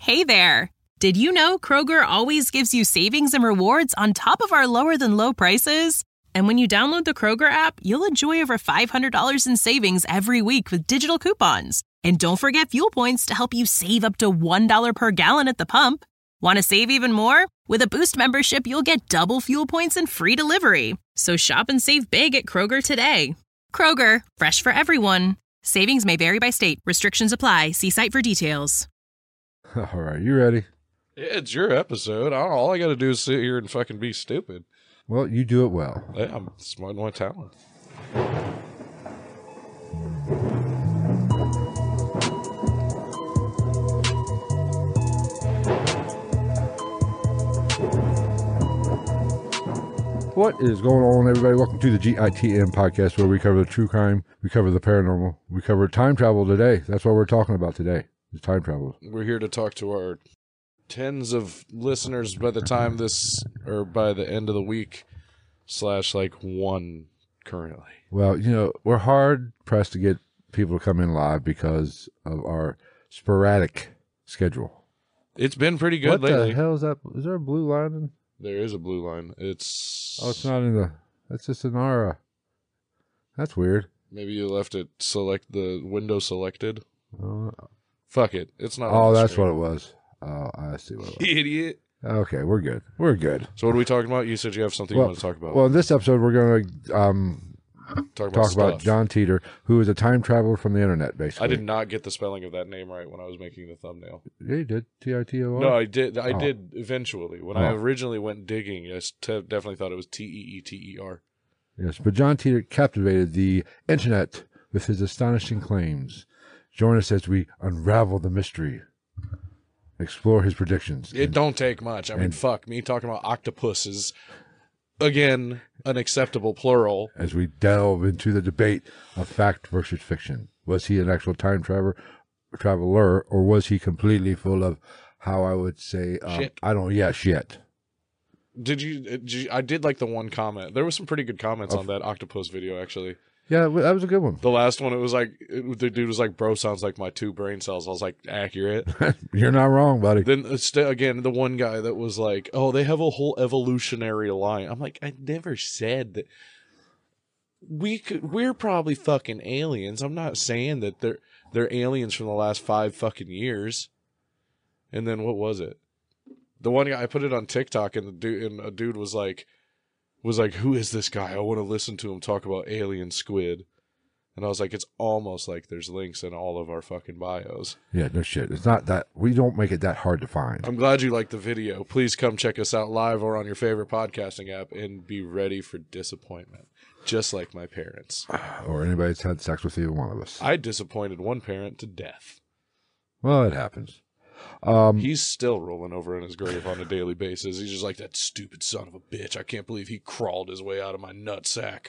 Hey there! Did you know Kroger always gives you savings and rewards on top of our lower-than-low prices? And when you download the Kroger app, you'll enjoy over $500 in savings every week with digital coupons. And don't forget fuel points to help you save up to $1 per gallon at the pump. Want to save even more? With a Boost membership, you'll get double fuel points and free delivery. So shop and save big at Kroger today. Kroger, fresh for everyone. Savings may vary by state. Restrictions apply. See site for details. All right, you ready? Yeah, it's your episode. All I got to do is sit here and fucking be stupid. Well, you do it well. Yeah, it's my talent. What is going on, everybody? Welcome to the GITM podcast, where we cover the true crime, we cover the paranormal, we cover time travel today. That's what we're talking about today, is time travel. We're here to talk to our tens of listeners by the time by the end of the week, / like one currently. Well, you know, we're hard pressed to get people to come in live because of our sporadic schedule. It's been pretty good lately. What the hell is that? Is there a blue line in? There is a blue line. It's not in the. That's just an aura. That's weird. Maybe you left it the window selected. Fuck it. It's not. Oh, that's what it was. Oh, I see what it was. Idiot. Okay, we're good. We're good. So what are we talking about? You said you have something you want to talk about. Well, in this episode, we're going to talk about John Titor, who is a time traveler from the internet, basically. I did not get the spelling of that name right when I was making the thumbnail. Yeah, you did. T-I-T-O-R? No, I did. I did eventually. When I originally went digging, I definitely thought it was T-E-E-T-E-R. Yes, but John Titor captivated the internet with his astonishing claims. Join us as we unravel the mystery, explore his predictions. It don't take much. I mean, fuck, me talking about octopuses, again, unacceptable plural. As we delve into the debate of fact versus fiction. Was he an actual time traveler, or was he completely full of, how I would say, shit. Shit. Did you? I did like the one comment. There was some pretty good comments on that octopus video, actually. Yeah, that was a good one. The last one, it was like, the dude was like, bro, sounds like my 2 brain cells. I was like, accurate. You're not wrong, buddy. Then, again, the one guy that was like, oh, they have a whole evolutionary line. I'm like, I never said that. We're probably fucking aliens. I'm not saying that they're aliens from the last 5 fucking years. And then what was it? The one guy, I put it on TikTok, and a dude was like, who is this guy? I want to listen to him talk about alien squid. And I was like, it's almost like there's links in all of our fucking bios. Yeah, no shit. It's not that, we don't make it that hard to find. I'm glad you liked the video. Please come check us out live or on your favorite podcasting app, and be ready for disappointment. Just like my parents. Or anybody that's had sex with either one of us. I disappointed one parent to death. Well, it happens. He's still rolling over in his grave on a daily basis. He's just like, that stupid son of a bitch. I can't believe he crawled his way out of my nutsack.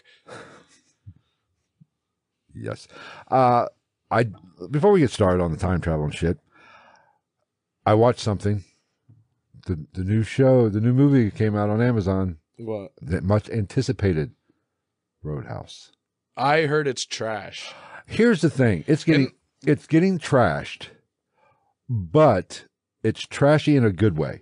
Yes. Before we get started on the time travel and shit, I watched something. The new show, the new movie came out on Amazon. What? That much anticipated Roadhouse. I heard it's trash. Here's the thing. It's getting trashed, but it's trashy in a good way.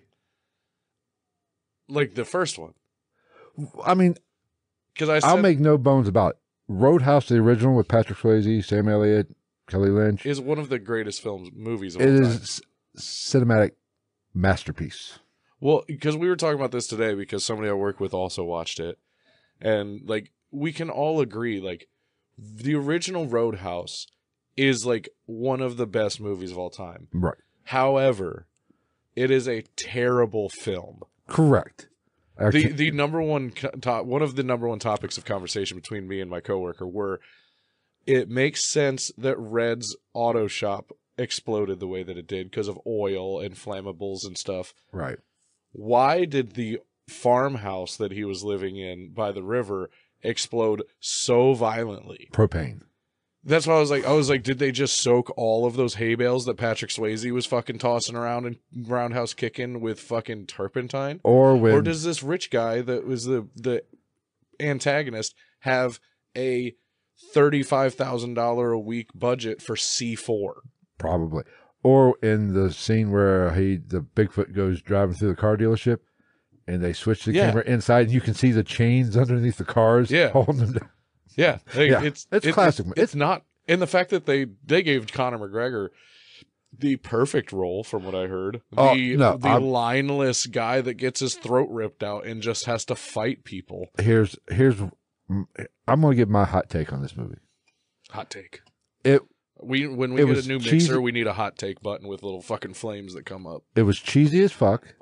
Like the first one. I mean, I'll make no bones about it. Roadhouse, the original with Patrick Swayze, Sam Elliott, Kelly Lynch, is one of the greatest movies of all time. It is cinematic masterpiece. Well, because we were talking about this today, because somebody I work with also watched it, and like we can all agree, like the original Roadhouse is like one of the best movies of all time. Right. However, it is a terrible film. Correct. The number one one of the number one topics of conversation between me and my coworker were, it makes sense that Red's auto shop exploded the way that it did because of oil and flammables and stuff. Right. Why did the farmhouse that he was living in by the river explode so violently? Propane. That's why I was like, did they just soak all of those hay bales that Patrick Swayze was fucking tossing around and roundhouse kicking with fucking turpentine? Or does this rich guy that was the antagonist have a $35,000 a week budget for C4? Probably. Or in the scene where the Bigfoot goes driving through the car dealership, and they switch the camera inside, and you can see the chains underneath the cars holding them down. Yeah, It's classic. It's not, and the fact that they gave Conor McGregor the perfect role, from what I heard. The lineless guy that gets his throat ripped out and just has to fight people. Here's I'm going to give my hot take on this movie. Hot take. When When we get a new mixer, we need a hot take button with little fucking flames that come up. It was cheesy as fuck.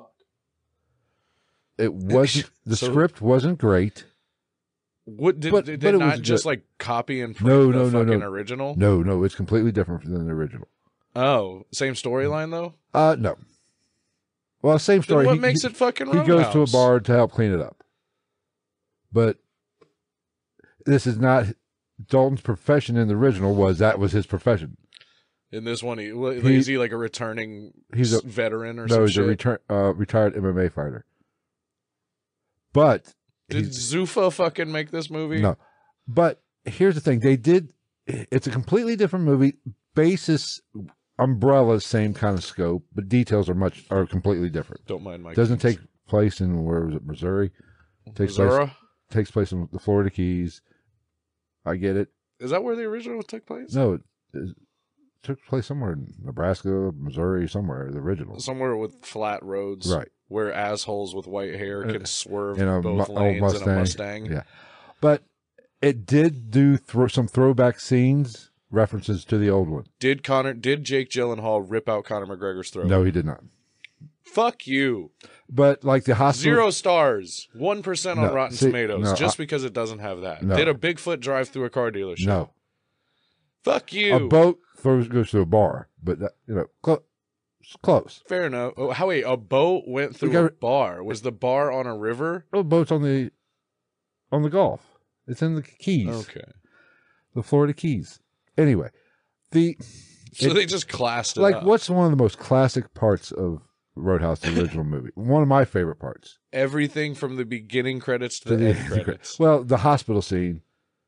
It wasn't. The script wasn't great. What did it not just like copy and print the fucking original? No, it's completely different than the original. Oh, same storyline though? No. Well, same story. Then what makes it fucking Roadhouse? He goes to a bar to help clean it up. But this is not Dalton's profession in the original. That was his profession. In this one, is he like a returning veteran or something? No, he's a retired MMA fighter. But did Zuffa fucking make this movie? No. But here's the thing. It's a completely different movie. Basis, umbrella, same kind of scope, but details are completely different. Don't mind my Doesn't take place in, where was it, Missouri? Takes place in the Florida Keys. I get it. Is that where the original took place? No, it took place somewhere in Nebraska, Missouri, somewhere, the original. Somewhere with flat roads. Right. Where assholes with white hair can swerve in both lanes in a Mustang. Yeah. But it did do some throwback scenes, references to the old one. Did Jake Gyllenhaal rip out Conor McGregor's throat? No, he did not. Fuck you. But like the hospital, 0 stars, 1% on Rotten Tomatoes, because it doesn't have that. No. Did a Bigfoot drive through a car dealership? No. Fuck you. A boat goes to a bar, but close. Fair enough. Oh, a boat went through a bar? Was the bar on a river? The boat's on the Gulf. It's in the Keys. Okay. The Florida Keys. Anyway, they just classed it up. What's one of the most classic parts of Roadhouse, the original movie? One of my favorite parts. Everything from the beginning credits to the end credits. Well, the hospital scene.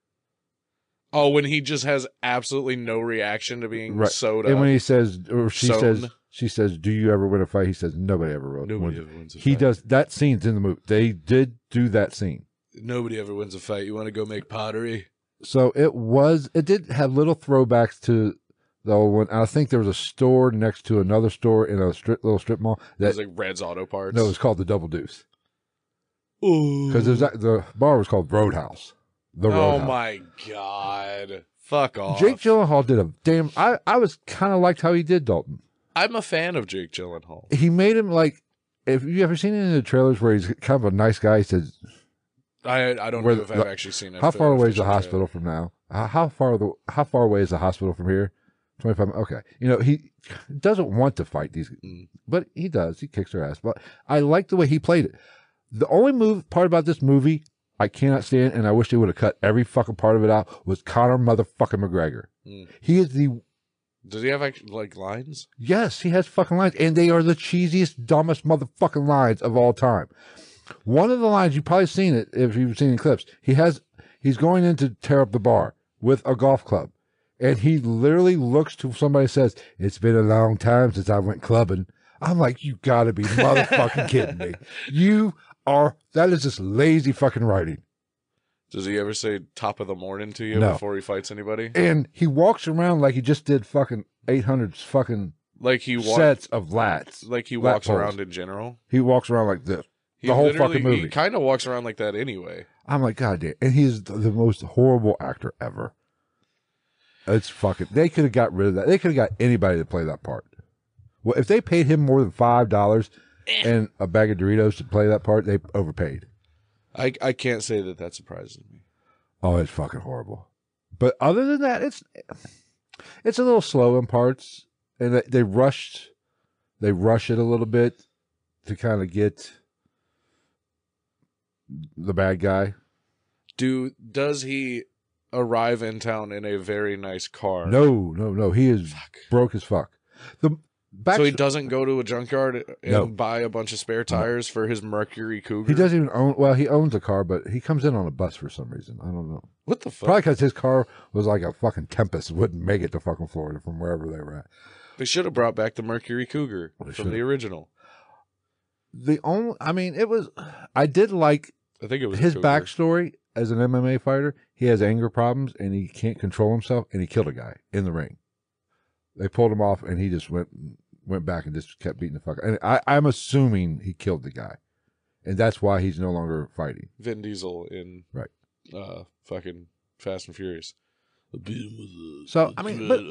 Oh, when he just has absolutely no reaction to being sewed up. And when he says, or she says, "Do you ever win a fight?" He says, "Nobody ever wins a fight." He does that. Scene's in the movie. They did do that scene. Nobody ever wins a fight. You want to go make pottery? So it did have little throwbacks to the old one. I think there was a store next to another store in a little strip mall. It was like Red's Auto Parts. No, it was called the Double Deuce. Because the bar was called Roadhouse. Oh my God. Fuck off. Jake Gyllenhaal did I was kind of liked how he did Dalton. I'm a fan of Jake Gyllenhaal. He made him like, if you ever seen any of the trailers where he's kind of a nice guy, he says, I don't know if I've actually seen it. How far away is the hospital from now? How far away is the hospital from here? 25. Okay. He doesn't want to fight these, but he does. He kicks their ass. But I like the way he played it. The only part about this movie I cannot stand, and I wish they would have cut every fucking part of it out, was Conor motherfucking McGregor. He is the... Does he have like lines? Yes, he has fucking lines, and they are the cheesiest, dumbest motherfucking lines of all time. One of the lines, you've probably seen it if you've seen the clips. He's going in to tear up the bar with a golf club, and he literally looks to somebody and says, "It's been a long time since I went clubbing." I'm like, you gotta be motherfucking kidding me. That is just lazy fucking writing. Does he ever say top of the morning to you before he fights anybody? And he walks around like he just did fucking 800 fucking sets of lats. Like he walks around in general? He walks around like this. The whole fucking movie. He kind of walks around like that anyway. I'm like, God damn. And he's the most horrible actor ever. It's fucking... They could have got rid of that. They could have got anybody to play that part. Well, if they paid him more than $5 and a bag of Doritos to play that part, they overpaid. I can't say that surprises me. Oh, it's fucking horrible. But other than that, it's a little slow in parts, and they rush it a little bit to kind of get the bad guy. Does he arrive in town in a very nice car? No. He is broke as fuck. So he doesn't go to a junkyard and buy a bunch of spare tires for his Mercury Cougar? He doesn't even own... Well, he owns a car, but he comes in on a bus for some reason. I don't know. What the fuck? Probably because his car was like a fucking Tempest. Wouldn't make it to fucking Florida from wherever they were at. They should have brought back the Mercury Cougar from the original. I did like I think it was his a cougar. backstory as an MMA fighter. He has anger problems and he can't control himself, and he killed a guy in the ring. They pulled him off, and he just went back and just kept beating the fuck. And I'm assuming he killed the guy, and that's why he's no longer fighting. Vin Diesel in Right. Fucking Fast and Furious. So, I mean, but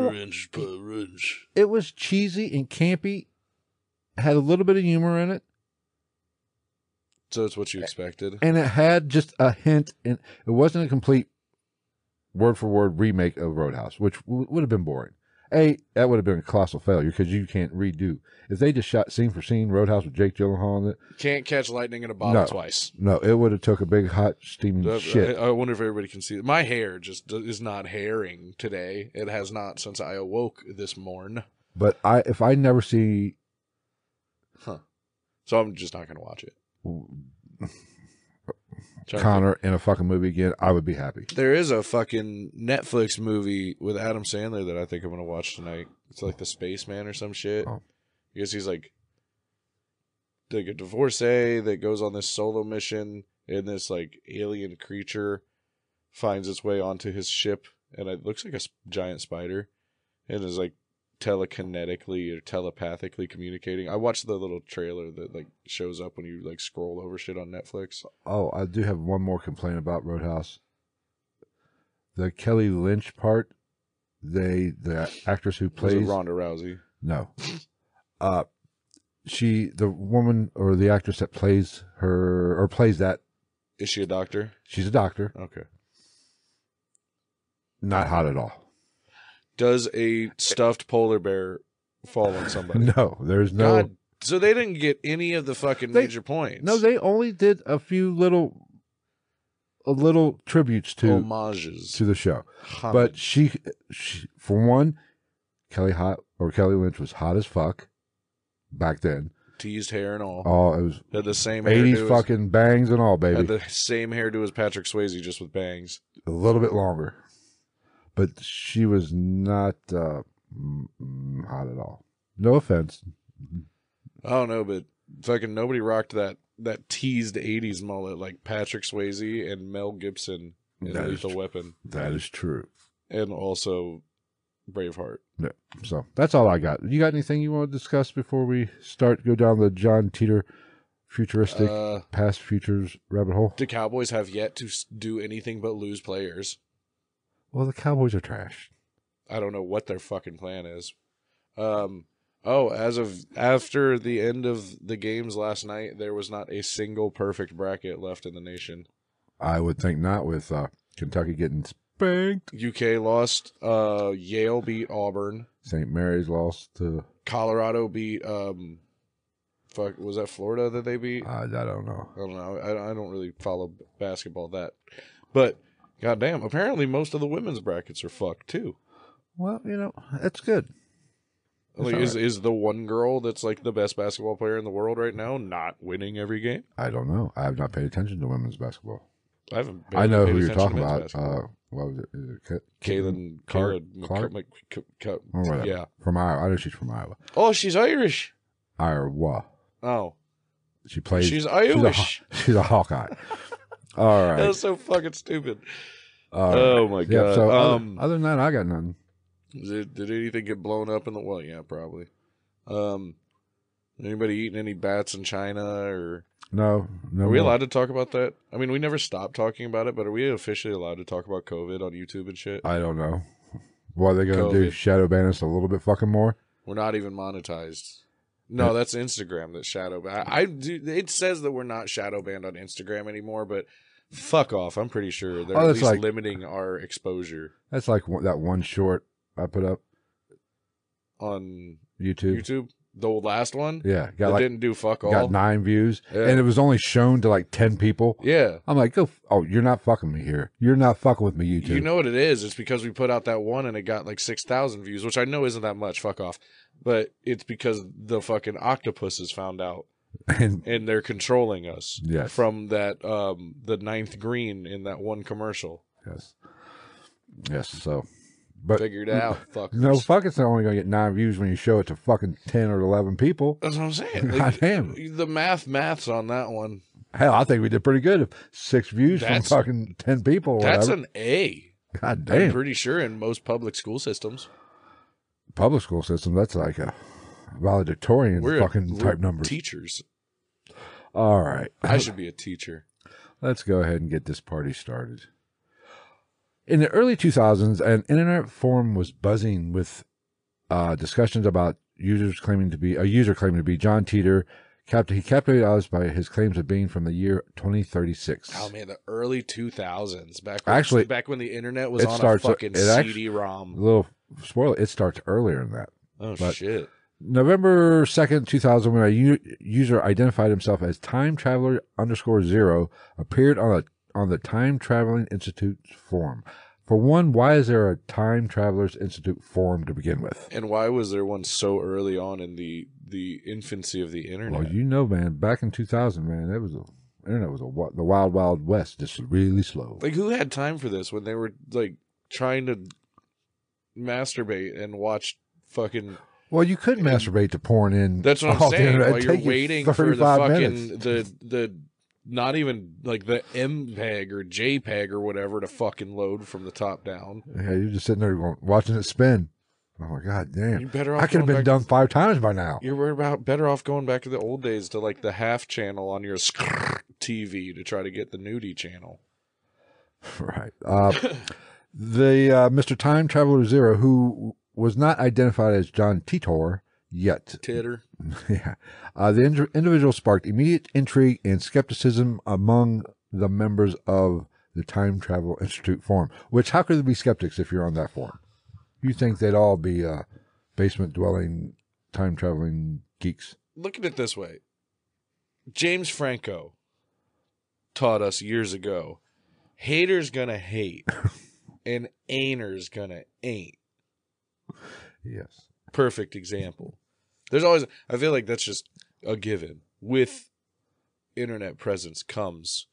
it was cheesy and campy, had a little bit of humor in it, So it's what you expected. and it had just a hint, and it wasn't a complete word-for-word remake of Roadhouse, which would have been boring. That would have been a colossal failure because you can't redo. If they just shot scene for scene Roadhouse with Jake Gyllenhaal in it, Can't catch lightning in a bottle twice. no, it would have took a big hot steaming shit. I wonder if everybody can see it. My hair just is not hairing today. It has not since I awoke this morn. But if I never see So I'm just not going to watch it. Connor in a fucking movie again, I would be happy. There is a fucking Netflix movie with Adam Sandler that I think I'm going to watch tonight. It's like The Spaceman or some shit. Oh. I guess he's like a divorcee that goes on this solo mission, and this like alien creature finds its way onto his ship, and it looks like a giant spider, and is like telekinetically or telepathically communicating. I watched the little trailer that like shows up when you like scroll over shit on Netflix. Oh, I do have one more complaint about Roadhouse. The Kelly Lynch part, the actress who Was plays it Ronda Rousey? No. The woman or the actress that plays her or plays that, Is she a doctor? she's a doctor. Okay. Not hot at all. Does a stuffed polar bear fall on somebody? No, there's no. God, so they didn't get any of the fucking major points. No, they only did a few little tributes to homages the show. Homage. But she, for one, Kelly Lynch was hot as fuck back then. teased hair and all. Oh, it was Had the same 80s hairdo fucking bangs and all, baby. Had the same hairdo as Patrick Swayze, just with bangs. A little bit longer. But she was not hot at all. No offense. I don't know, but fucking nobody rocked that teased 80s mullet like Patrick Swayze and Mel Gibson in That is Lethal true. Weapon. That is true. And also Braveheart. Yeah. So that's all I got. You got anything you want to discuss before we go down the John Teeter futuristic past futures rabbit hole? The Cowboys have yet to do anything but lose players. Well, the Cowboys are trash. I don't know what their fucking plan is. As of after the end of the games last night, there was not a single perfect bracket left in the nation. I would think not, with Kentucky getting spanked. UK lost. Yale beat Auburn. St. Mary's lost to Colorado beat. Was that Florida that they beat? I don't know. I don't know. I don't really follow basketball but goddamn, apparently most of the women's brackets are fucked too. Well, that's good. Like, is the one girl that's like the best basketball player in the world right now not winning every game? I don't know. I have not paid attention to women's basketball. I know paid who you're attention talking to men's about. basketball. What was it? Is it Kaylin Clark? Or whatever. Yeah. From Iowa. I know she's from Iowa. Oh, she's Irish. Iowa. Oh, She plays. she's Irish. She's a Hawkeye. All right. That was so fucking stupid. All right. Oh my Yeah, god. so other than that, I got nothing. Did anything get blown up in the? Well, yeah, probably. Anybody eating any bats in China or? No. Are we allowed to talk about that? I mean, we never stopped talking about it, but are we officially allowed to talk about COVID on YouTube and shit? I don't know. What are they going to do? COVID. Shadow ban us a little bit fucking more? We're not even monetized. No, that's Instagram that shadow ban. It says that we're not shadow banned on Instagram anymore, but fuck off. I'm pretty sure they're at least limiting our exposure That's like that one short I put up on YouTube. YouTube. The last one? Yeah. That didn't do fuck all. Got 9 views. Yeah. And it was only shown to like 10 people. Yeah. I'm like, you're not fucking me here. You're not fucking with me, YouTube. You know what it is? It's because we put out that one and it got like 6,000 views, which I know isn't that much. Fuck off. But it's because the fucking octopuses found out and they're controlling us. Yes. From that, the 9th green in that one commercial. Yes. So But Figure it out, fuckers. no, fuck, it's not only going to get 9 views when you show it to fucking 10 or 11 people. That's what I'm saying. God damn. The maths on that one. Hell, I think we did pretty good. 6 views from fucking 10 people. Or that's whatever. an A. God damn. I'm pretty sure in most public school systems. Public school system, that's like a valedictorian fucking type numbers. Teachers. All right. I should be a teacher. Let's go ahead and get this party started. In the early 2000s, an internet forum was buzzing with discussions about a user claiming to be John Titor. He captivated us by his claims of being from the year 2036. Oh man, the early 2000s. Back when the internet was on a fucking CD-ROM. Little spoiler: it starts earlier than that. Oh shit! November 2nd, 2000, when a user identified himself as Time Traveler _0, appeared on the Time Traveling Institute's forum. For one, why is there a Time Travelers Institute forum to begin with? And why was there one so early on in the infancy of the internet? Well, you know, man, back in 2000, man, internet was the wild, wild west, just really slow. Like, who had time for this when they were like trying to masturbate and watch fucking? Well, you could masturbate to porn in. That's what I'm saying. While you're waiting waiting for the fucking minutes. the not even like the MPEG or JPEG or whatever to fucking load from the top down. Yeah, you're just sitting there going, watching it spin. Oh my god, damn! You're better off I could have been done 5 times by now. You're better off going back to the old days to like the half channel on your TV to try to get the nudie channel. Right. The Mr. Time Traveler Zero, who was not identified as John Titor yet. Titter. Yeah. The individual sparked immediate intrigue and skepticism among the members of the Time Travel Institute forum. Which, how could there be skeptics if you're on that forum? You think they'd all be basement-dwelling, time-traveling geeks? Look at it this way. James Franco taught us years ago, haters gonna hate, and ain'ters gonna ain't. Yes. Perfect example. There's always, I feel like that's just a given. With internet presence comes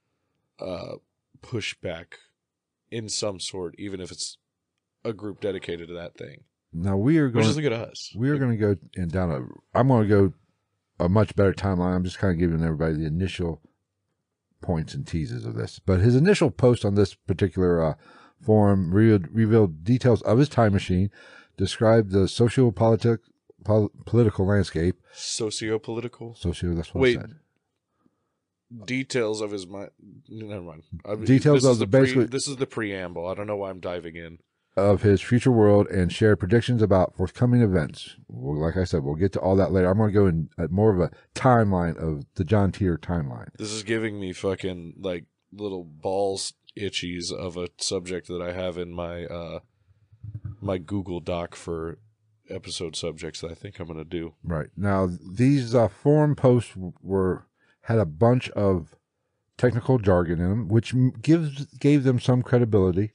pushback in some sort, even if it's a group dedicated to that thing. Now we are going. Which is look at us. We are going to go I'm going to go a much better timeline. I'm just kind of giving everybody the initial points and teases of this. But his initial post on this particular forum revealed details of his time machine, described the political landscape. Socio-political? That's what I said. Details of his mind. Never mind. Details of this is the preamble. I don't know why I'm diving in. Of his future world and share predictions about forthcoming events. Well, like I said, we'll get to all that later. I'm going to go in at more of a timeline of the John Titor timeline. This is giving me fucking like little balls itchies of a subject that I have in my my Google Doc for episode subjects that I think I'm going to do. Right. Now, these forum posts had a bunch of technical jargon in them, which gave them some credibility.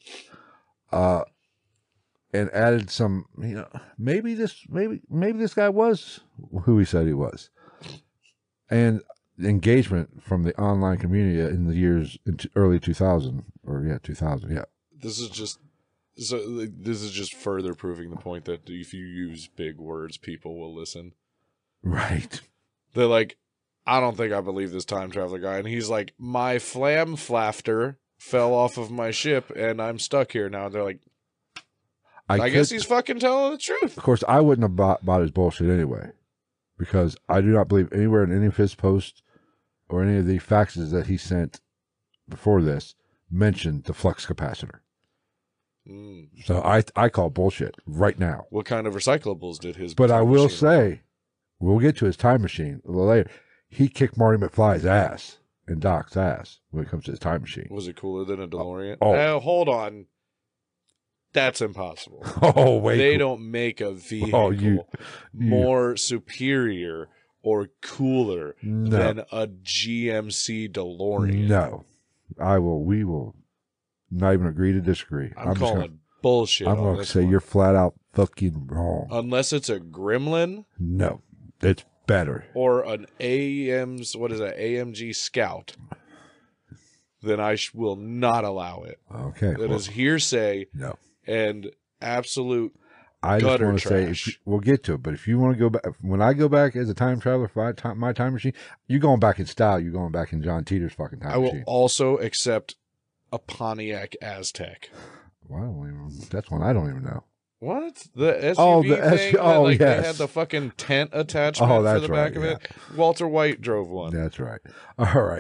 And added some, maybe this guy was who he said he was, and engagement from the online community in the years early 2000 2000. Yeah, this is just further proving the point that if you use big words, people will listen. Right. They're like, I don't think I believe this time traveler guy, and he's like, my flam flafter fell off of my ship, and I'm stuck here now. They're like, I guess he's fucking telling the truth. Of course, I wouldn't have bought his bullshit anyway, because I do not believe anywhere in any of his posts or any of the faxes that he sent before this mentioned the flux capacitor. So I call bullshit right now. What kind of recyclables did his? But I will say, we'll get to his time machine a little later. He kicked Marty McFly's ass and Doc's ass when it comes to his time machine. Was it cooler than a DeLorean? Hold on. That's impossible. Oh, wait. They don't make a vehicle more superior or cooler than a GMC DeLorean. No. We will not even agree to disagree. I'm calling bullshit. I'm going to say you're flat out fucking wrong. Unless it's a Gremlin. No. It's better. Or an AMG Scout. Then I will not allow it. Okay. That is hearsay. No. And absolute I just gutter want to say, trash. we'll get to it, but if you want to go back, when I go back as a time traveler for my time machine, you're going back in style. You're going back in John Teeter's fucking time I will machine. also accept a Pontiac Aztec. Well, that's one I don't even know. What? The SUV Oh, the thing? yes. They had the fucking tent attachment for that's the back right, of it. Walter White drove one. That's right. All right.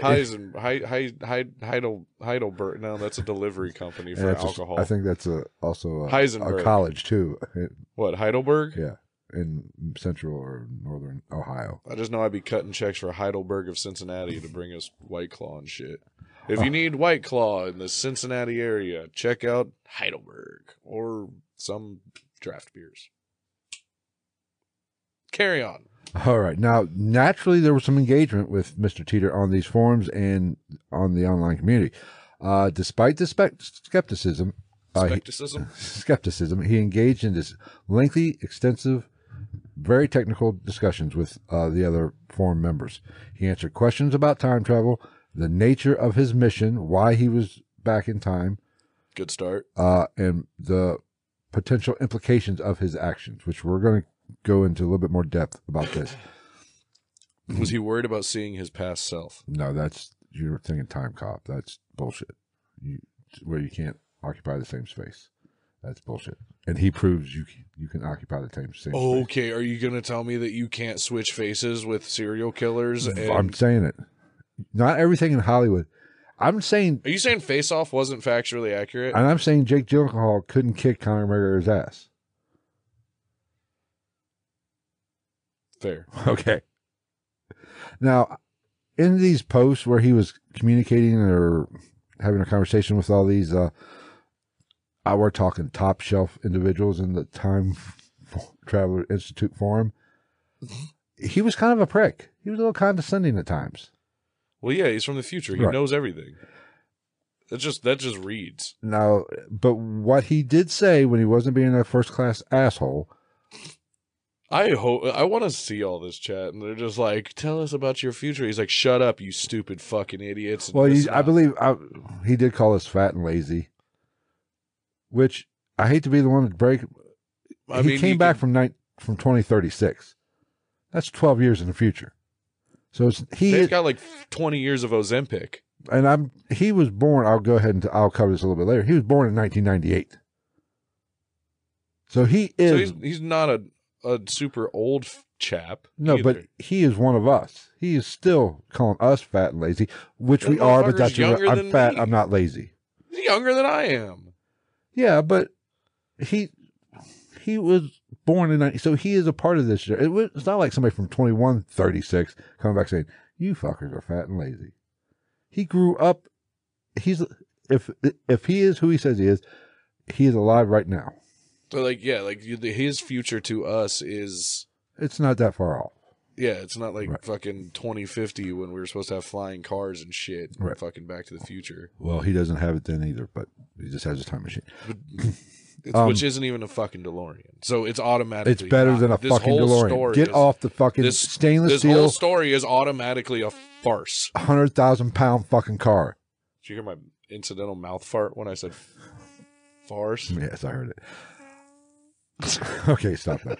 Heidelberg. No, that's a delivery company for That's alcohol. I think that's also a Heisenberg. college too. What, Heidelberg? Yeah, in central or northern Ohio. I just know I'd be cutting checks for Heidelberg of Cincinnati to bring us White Claw and shit. If you need White Claw in the Cincinnati area, check out Heidelberg or some draft beers. Carry on. All right. Now, naturally, there was some engagement with Mr. Teeter on these forums and on the online community. Despite the skepticism, he engaged in this lengthy, extensive, very technical discussions with the other forum members. He answered questions about time travel, the nature of his mission, why he was back in time. Good start. And the potential implications of his actions, which we're going to go into a little bit more depth about this. Was he worried about seeing his past self? No, you're thinking Time Cop. That's bullshit. Where you can't occupy the same space. That's bullshit. And he proves you can occupy the same space. Okay, are you going to tell me that you can't switch faces with serial killers? I'm saying it. Not everything in Hollywood. I'm saying. Are you saying Face Off wasn't factually accurate? And I'm saying Jake Gyllenhaal couldn't kick Conor McGregor's ass. Fair. Okay. Now, in these posts where he was communicating or having a conversation with all these, we're talking top shelf individuals in the Time Traveler Institute forum, he was kind of a prick. He was a little condescending at times. Well, yeah, he's from the future. He knows everything. That just reads. Now, but what he did say when he wasn't being a first class asshole. I want to see all this chat, and they're just like, "Tell us about your future." He's like, "Shut up, you stupid fucking idiots." Well, I believe he did call us fat and lazy, which I hate to be the one to break. He came back from 2036. That's 12 years in the future. So he's got like 20 years of Ozempic. And he was born, I'll go ahead and I'll cover this a little bit later. He was born in 1998. So he's not a super old chap. No, either. but he is one of us. He is still calling us fat and lazy, which we are, but that's I'm fat, I'm not lazy. He's younger than I am. Yeah, but he was born in 90, so he is a part of this. It's not like somebody from 2136 coming back saying, "You fuckers are fat and lazy." He grew up. If he is who he says he is alive right now. So his future to us is. It's not that far off. Yeah, it's not like fucking 2050 when we were supposed to have flying cars and shit. Right. Fucking Back to the Future. Well, he doesn't have it then either, but he just has a time machine. Which isn't even a fucking DeLorean. So it's automatically. It's better than a fucking DeLorean. Get off the fucking stainless steel. This whole story is automatically a farce. 100,000-pound fucking car. Did you hear my incidental mouth fart when I said farce? Yes, I heard it. Okay, stop that.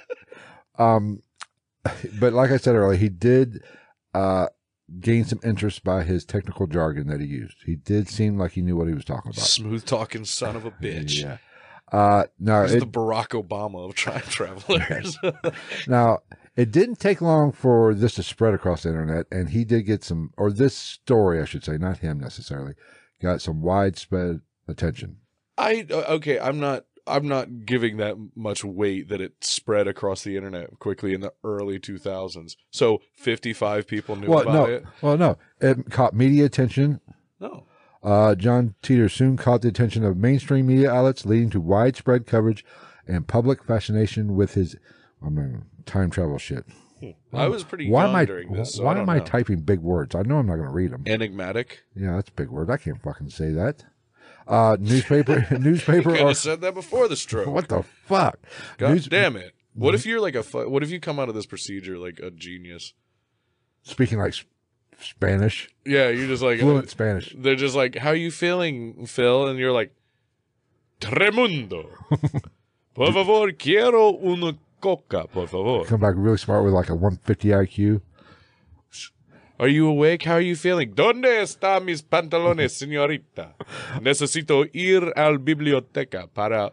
But like I said earlier, he did gain some interest by his technical jargon that he used. He did seem like he knew what he was talking about. Smooth talking son of a bitch. Yeah. Now he's the Barack Obama of time travelers. Now, it didn't take long for this to spread across the internet, and he did get some, or this story, I should say, not him necessarily, got some widespread attention. I'm not giving that much weight that it spread across the internet quickly in the early 2000s. So 55 people knew about it. Well, no, it caught media attention. No. John Teeter soon caught the attention of mainstream media outlets, leading to widespread coverage and public fascination with his time travel shit. I was pretty young during this. So why am I typing big words? I know I'm not going to read them. Enigmatic? Yeah, that's a big word. I can't fucking say that. Newspaper. You could have said that before the stroke. What the fuck? God damn it. What if you're like what if you come out of this procedure like a genius? Speaking like Spanish. Yeah, you're just like fluent Spanish. They're just like, "How you feeling, Phil?" And you're like, "Tremundo." Por favor, quiero una coca, por favor. Come back really smart with like a 150 IQ. Are you awake? How are you feeling? ¿Dónde están mis pantalones, señorita? Necesito ir al biblioteca para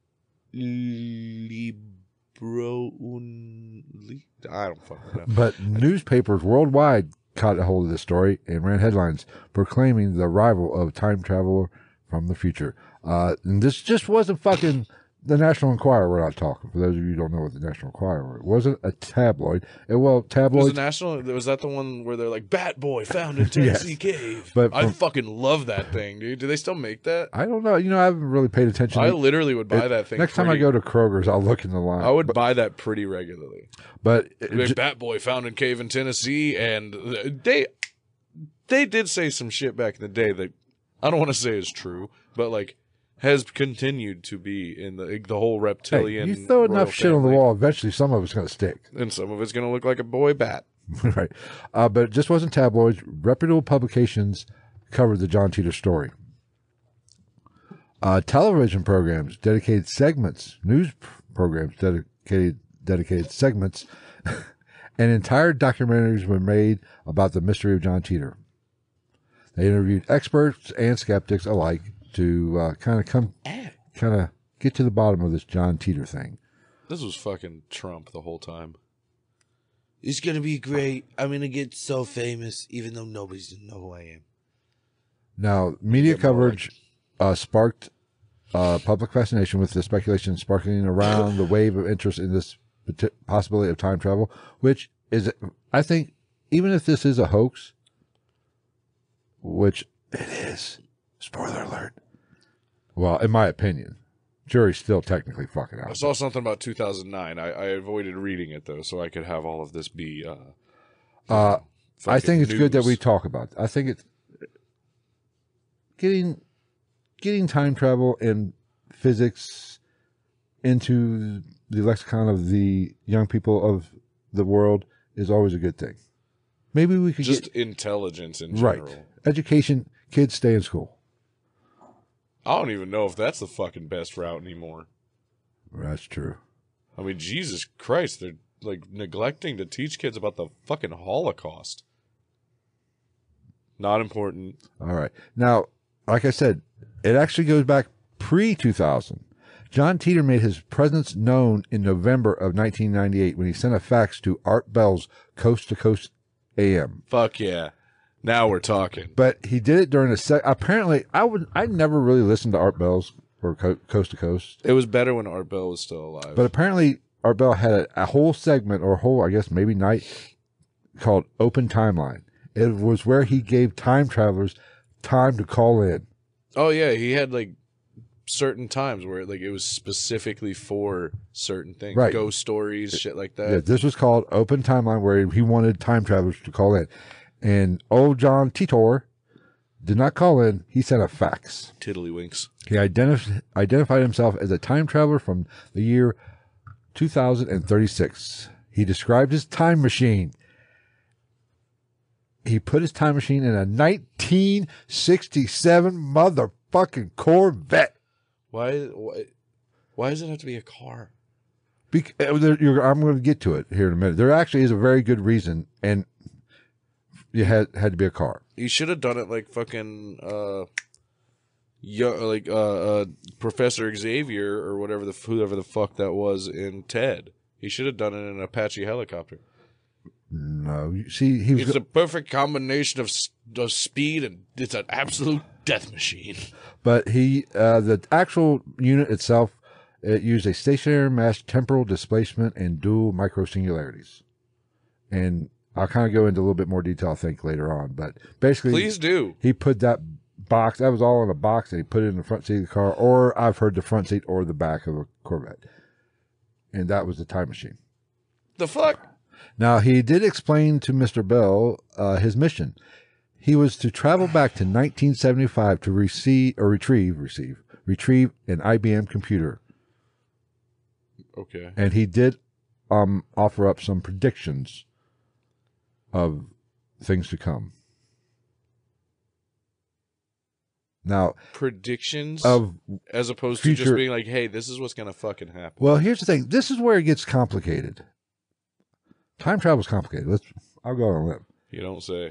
libro I don't fucking know. But newspapers worldwide caught a hold of this story and ran headlines proclaiming the arrival of time traveler from the future. And this just wasn't fucking the National Enquirer. We're not talking. For those of you who don't know what the National Enquirer was, it wasn't a tabloid. Tabloids. Was the National? Was that the one where they're like, "Bat Boy found in Tennessee Yes. cave"? But I fucking love that thing, dude. Do they still make that? I don't know. You know, I haven't really paid attention. I literally would buy that thing. Next time I go to Kroger's, I'll look in the line. I would buy that pretty regularly. But Like, Bat Boy found in cave in Tennessee, and they did say some shit back in the day that I don't want to say is true, but like has continued to be in the whole reptilian. you throw enough royal shit on the family, wall, eventually some of it's going to stick. and some of it's gonna look like a boy bat. Right. But it just wasn't tabloids. Reputable publications covered the John Teeter story. Television programs dedicated segments, news programs dedicated segments, and entire documentaries were made about the mystery of John Teeter. They interviewed experts and skeptics alike to kind of get to the bottom of this John Teeter thing. This was fucking Trump the whole time. It's gonna be great. I'm gonna get so famous, even though nobody's gonna know who I am. Now, media coverage sparked public fascination with the speculation sparkling around the wave of interest in this possibility of time travel, which is, I think, even if this is a hoax, which it is, spoiler alert. Well, in my opinion, jury's still technically fucking I out. saw something about 2009. I avoided reading it though, so I could have all of this be. I think it's good that news. we talk about it. I think it's getting time travel and physics into the lexicon of the young people of the world is always a good thing. Maybe we could just get intelligence in right general. education. Kids stay in school. I don't even know if that's the fucking best route anymore. That's true. I mean, Jesus Christ, they're like neglecting to teach kids about the fucking Holocaust. Not important. All right. Now, like I said, it actually goes back pre-2000. John Teeter made his presence known in November of 1998 when he sent a fax to Art Bell's Coast to Coast AM. Fuck yeah. Now we're talking. But he did it during a apparently, I never really listened to Art Bell's or Coast to Coast. It was better when Art Bell was still alive. But apparently, Art Bell had a whole segment or whole, I guess, maybe night called Open Timeline. It was where he gave time travelers time to call in. Oh yeah, he had like certain times where like it was specifically for certain things, Right. ghost stories, shit like that. Yeah, this was called Open Timeline, where he wanted time travelers to call in. And old John Titor did not call in. He sent a fax. Tiddlywinks. He identified himself as a time traveler from the year 2036. He described his time machine. He put his time machine in a 1967 motherfucking Corvette. Why does it have to be a car? I'm going to get to it here in a minute. There actually is a very good reason, and it had to be a car. He should have done it like fucking Professor Xavier or whoever the fuck that was in Ted. He should have done it in an Apache helicopter. No, you see, he was. It's a perfect combination of speed and it's an absolute death machine. But the actual unit itself, it used a stationary mass temporal displacement and dual microsingularities. And I'll kind of go into a little bit more detail, I think, later on. But basically, Please do. he put that box, that was all in a box, and he put it in the front seat of the car, or I've heard the front seat or the back of a Corvette. And that was the time machine. The fuck? Now, he did explain to Mr. Bell his mission. He was to travel back to 1975 to retrieve an IBM computer. Okay. And he did offer up some predictions of things to come. Now, predictions of as opposed to just future- being like, hey, this is what's going to fucking happen. well, here's the thing. This is where it gets complicated. Time travel is complicated. I'll go on a limb. You don't say.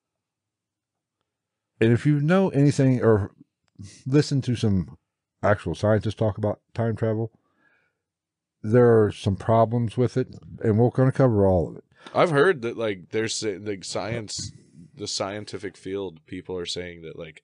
And if you know anything or listen to some actual scientists talk about time travel, there are some problems with it, and we're going to cover all of it. I've heard that like there's like the scientific field, people are saying that like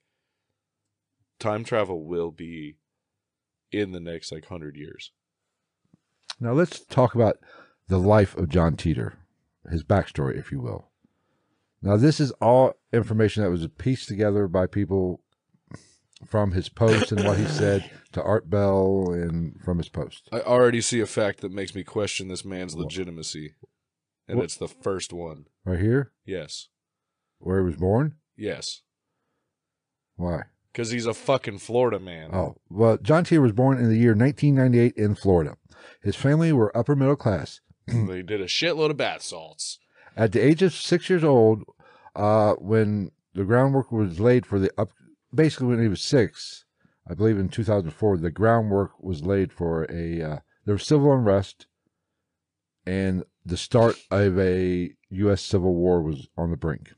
time travel will be in the next like 100 years. Now let's talk about the life of John Titor, his backstory, if you will. Now this is all information that was pieced together by people from his post and what he said to Art Bell and from his post. I already see a fact that makes me question this man's legitimacy. And it's the first one. Right here? Yes. Where he was born? Yes. Why? Because he's a fucking Florida man. Oh, well, John Titor was born in the year 1998 in Florida. His family were upper middle class. They did a shitload of bath salts. At the age of 6 years old, when the groundwork was laid for basically when he was 6, I believe in 2004, the groundwork was laid for there was civil unrest, and the start of a U.S. Civil War was on the brink.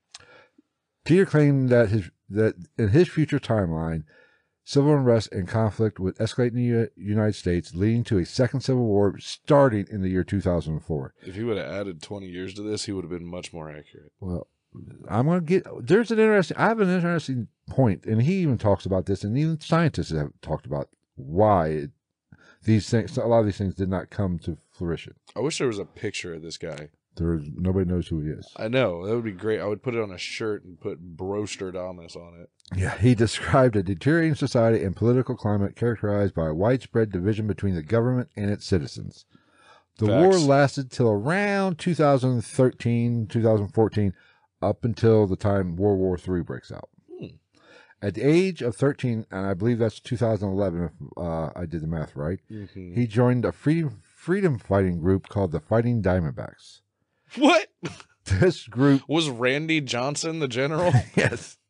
Titor claimed that in his future timeline, civil unrest and conflict would escalate in the United States, leading to a second civil war starting in the year 2004. If he would have added 20 years to this, he would have been much more accurate. Well, I have an interesting point, and he even talks about this, and even scientists have talked about why a lot of these things did not come to fruition. I wish there was a picture of this guy. Nobody knows who he is. I know. That would be great. I would put it on a shirt and put Brostradamus on it. Yeah, he described a deteriorating society and political climate characterized by a widespread division between the government and its citizens. The war Facts. lasted till around 2013, 2014, up until the time World War III breaks out. At the age of 13, and I believe that's 2011 if I did the math right, he joined a freedom fighting group called the Fighting Diamondbacks. What? This group... Was Randy Johnson the general? Yes.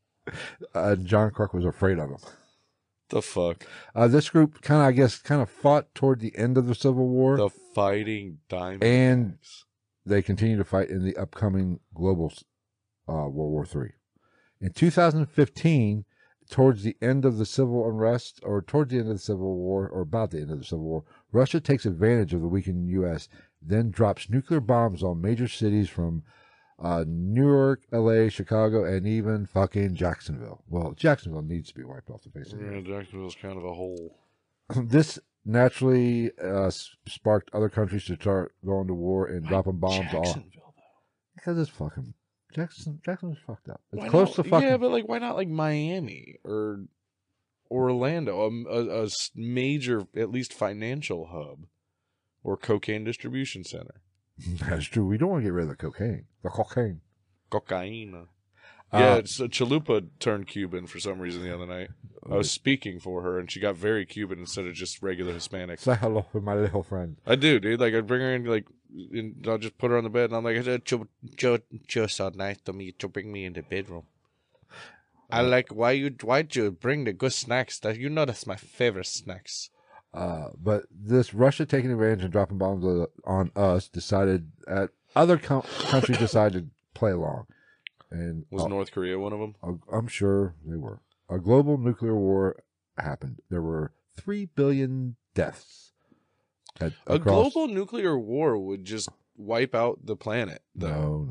John Clark was afraid of him. The fuck? This group kind of fought toward the end of the Civil War. The Fighting Diamondbacks. And they continue to fight in the upcoming global World War III. In 2015, towards the end of the civil unrest, or towards the end of the Civil War, or about the end of the Civil War, Russia takes advantage of the weakened U.S., then drops nuclear bombs on major cities from New York, L.A., Chicago, and even fucking Jacksonville. Well, Jacksonville needs to be wiped off the face of the earth. Yeah, Jacksonville's kind of a hole. This naturally sparked other countries to start going to war and dropping bombs off. Because it's fucking... Jacksonville's fucked up. It's close to fucking... Yeah, but like, why not like Miami or Orlando, a major, at least financial hub, or cocaine distribution center? That's true. We don't want to get rid of the cocaine. The cocaine. Cocaine. Yeah, Chalupa turned Cuban for some reason the other night. I was speaking for her, and she got very Cuban instead of just regular Hispanic. Say hello to my little friend. I do, dude. Like, I'd bring her in, like, and I'll just put her on the bed, and I'm like, Joe, so nice to meet you. Bring me in the bedroom. I like, why'd you bring the good snacks? You know that's my favorite snacks. But this Russia taking advantage and dropping bombs on us other countries decided to play along. And Was North Korea one of them? I'm sure they were. A global nuclear war happened. There were 3 billion deaths. A global nuclear war would just wipe out the planet. No,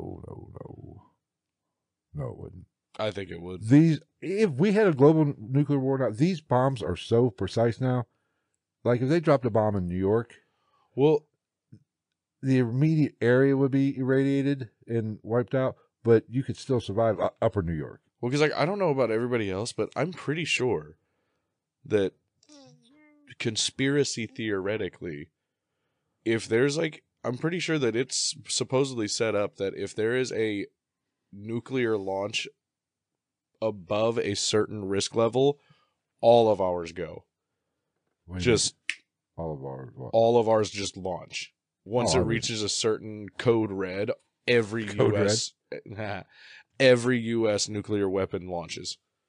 it wouldn't. I think it would. If we had a global nuclear war now, these bombs are so precise now. Like if they dropped a bomb in New York, well, the immediate area would be irradiated and wiped out, but you could still survive upper New York. Well, because like I don't know about everybody else, but I'm pretty sure that conspiracy theoretically, if there's like, I'm pretty sure that it's supposedly set up that if there is a nuclear launch above a certain risk level, all of ours go. Just all of ours. What? All of ours just launch. Once it reaches a certain code red, every U.S. nuclear weapon launches.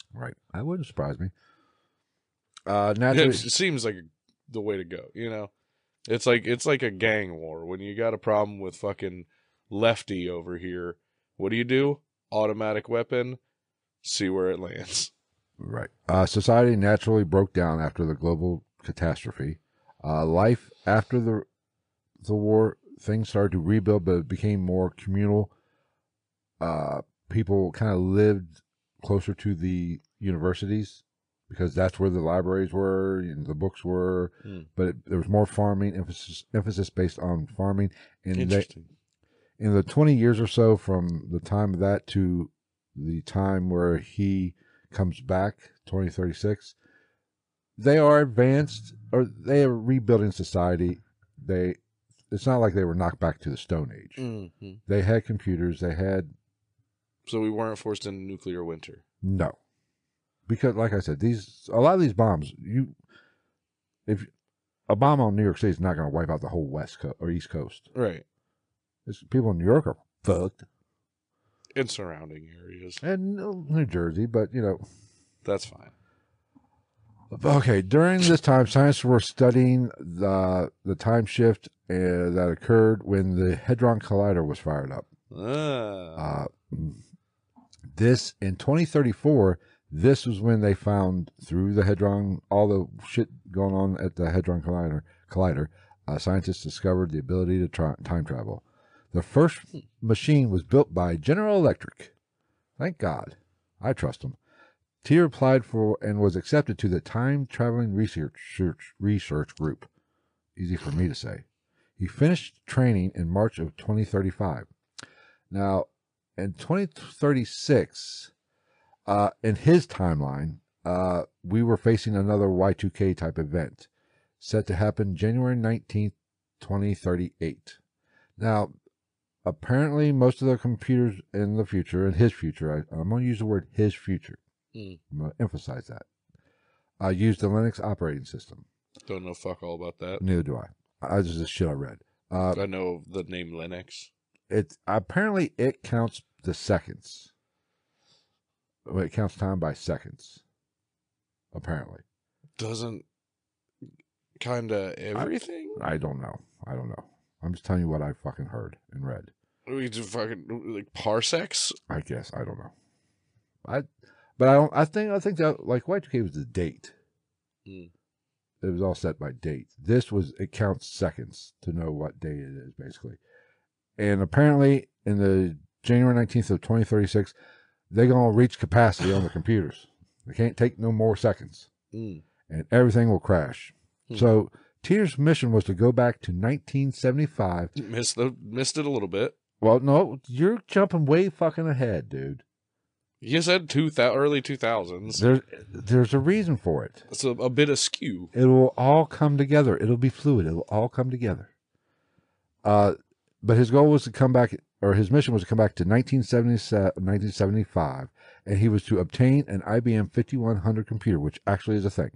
Right. That wouldn't surprise me. It Naturally, seems like the way to go, you know? It's like a gang war. When you got a problem with fucking Lefty over here, what do? Automatic weapon, see where it lands. right. Society naturally broke down after the global catastrophe. Life after the war, things started to rebuild, but it became more communal. People kind of lived closer to the universities because that's where the libraries were and the books were. But there was more farming, emphasis based on farming. And Interesting. in the 20 years or so from the time of that to the time where he comes back, 2036, they are advanced, or they are rebuilding society. It's not like they were knocked back to the Stone Age. Mm-hmm. They had computers. They had So we weren't forced into nuclear winter. no, because like I said, a lot of these bombs, if a bomb on New York City is not going to wipe out the whole West Coast or East Coast. Right. People in New York are fucked, And surrounding areas. and New Jersey, but That's fine. Okay, during this time, scientists were studying the time shift that occurred when the Hadron Collider was fired up. This in 2034. This was when they found through the Hadron, all the shit going on at the Hadron Collider. Scientists discovered the ability to time travel. The first machine was built by General Electric. Thank God, I trust them. Tier applied for and was accepted to the Time Traveling Research Group. Easy for me to say. He finished training in March of 2035. Now, in 2036, in his timeline, we were facing another Y2K type event set to happen January 19th, 2038. Now, apparently, most of the computers in the future, in his future, I'm going to use the word his future. I'm going to emphasize that. Use the Linux operating system. Don't know fuck all about that. Neither do I. I just the shit I read. I know the name Linux. Apparently it counts the seconds. It counts time by seconds. Apparently. Doesn't kinda everything? I don't know. I'm just telling you what I fucking heard and read. We do fucking like parsecs? I guess I don't know. I think that like Y2K was the date. It was all set by date. It counts seconds to know what day it is, basically. And apparently, in the January 19th of 2036, they're gonna reach capacity on the computers. They can't take no more seconds, and everything will crash. So Tier's mission was to go back to 1975. Missed it a little bit. Well, no, you're jumping way fucking ahead, dude. You said early 2000s. There's a reason for it. It's a bit askew. It will all come together. It'll be fluid. It'll all come together. But his goal was to come back, or his mission was to come back to 1975, and he was to obtain an IBM 5100 computer, which actually is a thing.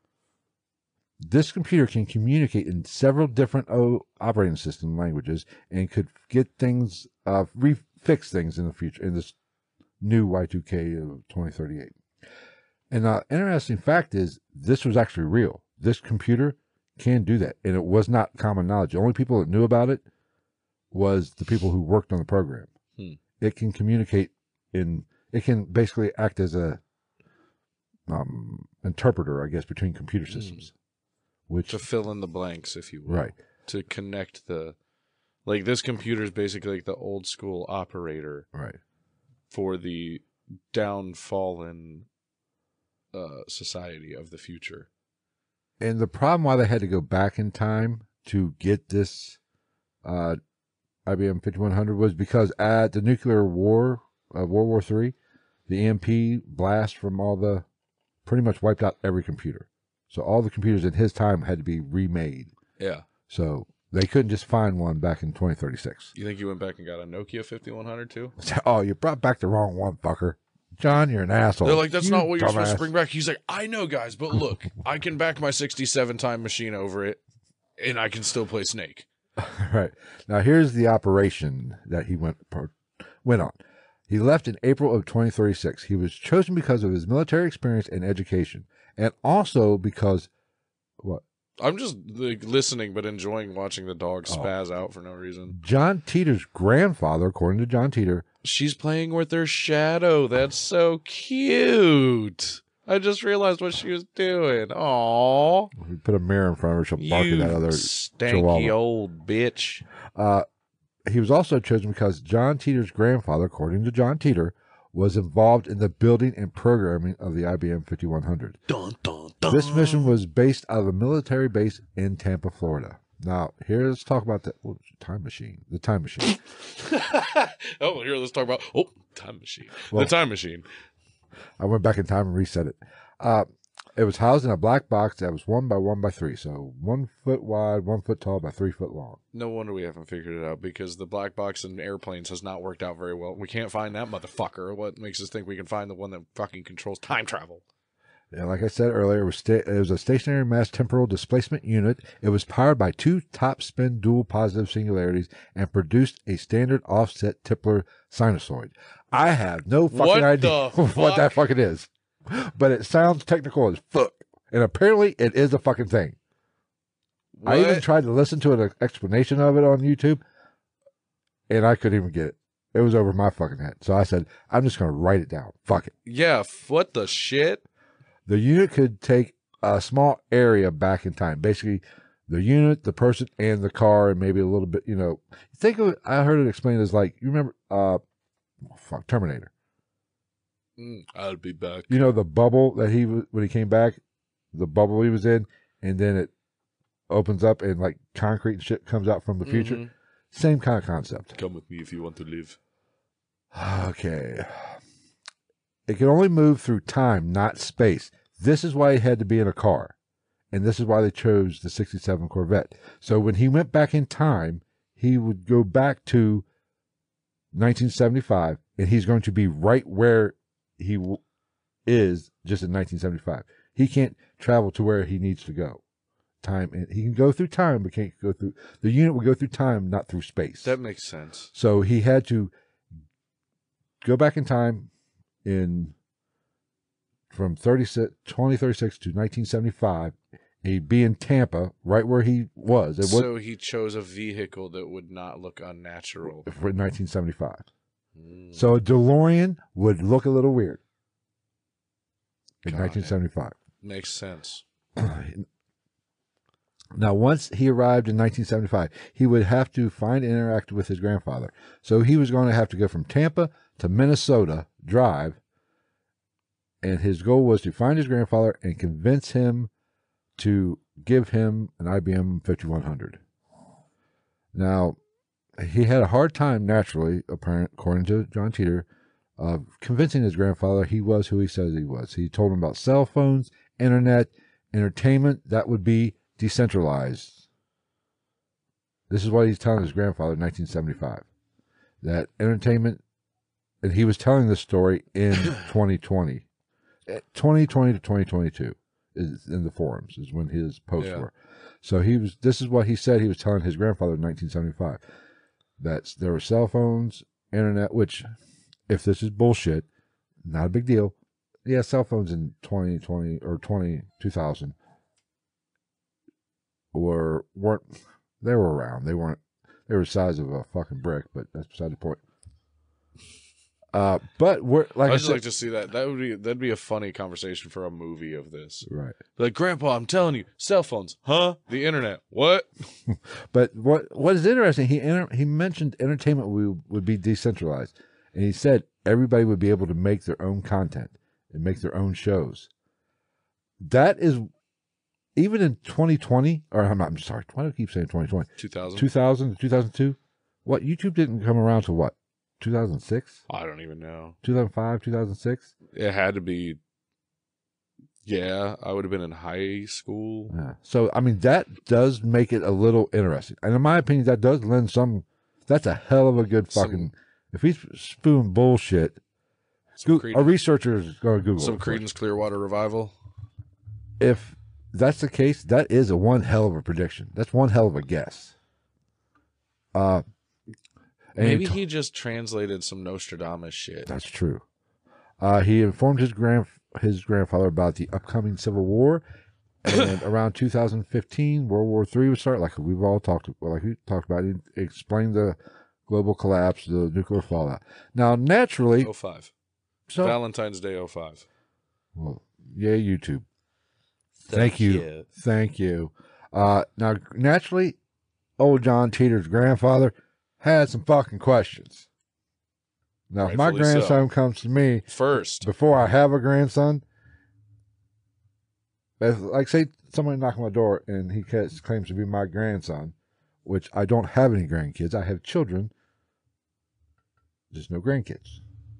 This computer can communicate in several different operating system languages and could get things, fix things in the future, in this new Y2K of 2038. And the interesting fact is, this was actually real. This computer can do that, and it was not common knowledge. The only people that knew about it was the people who worked on the program. It can communicate it can basically act as a interpreter, I guess, between computer systems. Which to fill in the blanks, if you will. Right. To connect this computer is basically like the old school operator. Right. For the downfallen society of the future. And the problem why they had to go back in time to get this IBM 5100 was because at the nuclear war of World War III, the EMP blast from pretty much wiped out every computer. So all the computers in his time had to be remade. Yeah. So they couldn't just find one back in 2036. You think you went back and got a Nokia 5100 too? Oh, you brought back the wrong one, fucker. John, you're an asshole. They're like, that's not what you're supposed to dumbass. bring back. He's like, I know, guys, but look, I can back my 67 time machine over it, and I can still play Snake. Right. Now, here's the operation that he went on. He left in April of 2036. He was chosen because of his military experience and education, and also because what? I'm just like, listening, but enjoying watching the dog spaz out for no reason. John Teeter's grandfather, according to John Teeter, She's playing with her shadow. That's so cute. I just realized what she was doing. Aww. if we put a mirror in front of her, she'll bark at that other stanky chihuahua. old bitch. He was also chosen because John Teeter's grandfather, according to John Teeter, was involved in the building and programming of the IBM 5100. Dun, dun, dun. This mission was based out of a military base in Tampa, Florida. Now, let's talk about the time machine. The time machine. Here, let's talk about time machine. Well, the time machine. I went back in time and reset it. It was housed in a black box that was 1 by 1 by 3, so 1 foot wide, 1 foot tall, by 3 foot long. No wonder we haven't figured it out, because the black box in airplanes has not worked out very well. We can't find that motherfucker. What makes us think we can find the one that fucking controls time travel? And like I said earlier, it was a stationary mass temporal displacement unit. It was powered by 2 top spin dual positive singularities and produced a standard offset Tipler sinusoid. I have no fucking What idea the what that fuck? fucking is, but it sounds technical as fuck. And apparently it is a fucking thing. I even What? tried to listen to an explanation of it on YouTube, and I couldn't even get it. It was over my fucking head. So I said, I'm just going to write it down. Fuck it. Yeah, what the shit? The unit could take a small area back in time. Basically, the unit, the person, and the car, and maybe a little bit, think of it, I heard it explained as like, you remember, Terminator. I'll be back. You know, the bubble that when he came back, the bubble he was in, and then it opens up and like concrete and shit comes out from the future. Mhm. Same kind of concept. Come with me if you want to live. Okay. It can only move through time, not space. This is why it had to be in a car. And this is why they chose the 67 Corvette. So when he went back in time, he would go back to 1975, and he's going to be right where he is just in 1975. He can't travel to where he needs to go. Time, and he can go through time, but can't go through. The unit will go through time, not through space. That makes sense. So he had to go back in time from 2036 to 1975. He'd be in Tampa, right where he was. So he chose a vehicle that would not look unnatural. For 1975. So a DeLorean would look a little weird in Got 1975. Makes sense. Now, once he arrived in 1975, he would have to find and interact with his grandfather. So he was going to have to go from Tampa to Minnesota, drive, and his goal was to find his grandfather and convince him to give him an IBM 5100. Now, he had a hard time, naturally, according to John Teeter, of convincing his grandfather he was who he says he was. He told him about cell phones, internet, entertainment that would be decentralized. This is what he's telling his grandfather in 1975. That entertainment, and he was telling this story in 2020. 2020 to 2022 is in the forums, is when his posts were. So this is what he said he was telling his grandfather in 1975. That there were cell phones, internet, which, if this is bullshit, not a big deal. Yeah, cell phones in 2020 or 2000 weren't they were around. They were the size of a fucking brick, but that's beside the point. But we're like I'd just like to see that. That'd be a funny conversation for a movie of this. right. Like, Grandpa, I'm telling you, cell phones, huh? The internet, what? But what is interesting, he mentioned entertainment would be decentralized, and he said everybody would be able to make their own content and make their own shows. That is, even in 2020, or I'm sorry, why do I keep saying 2020? 2000? 2000 to 2002? What, YouTube didn't come around to what? 2006? I don't even know. 2005, 2006? It had to be. Yeah, I would have been in high school. Yeah. So, I mean, that does make it a little interesting. And in my opinion, that does lend that's a hell of a good fucking, if he's spewing bullshit, a researcher is going to Google some it. Creedence Clearwater Revival. If that's the case, that is one hell of a prediction. That's one hell of a guess. And Maybe he just translated some Nostradamus shit. That's true. He informed his grandfather about the upcoming Civil War, and around 2015, World War III would start. Like we talked about. He explained the global collapse, the nuclear fallout. Now, naturally, 05. so Valentine's Day 05. well, yay, YouTube. Thank you. Now, naturally, old John Teeter's grandfather had some fucking questions. Now, if my Rightfully so. grandson comes to me First. before I have a grandson, like say somebody knock on my door and he claims to be my grandson, which I don't have any grandkids. I have children, just no grandkids.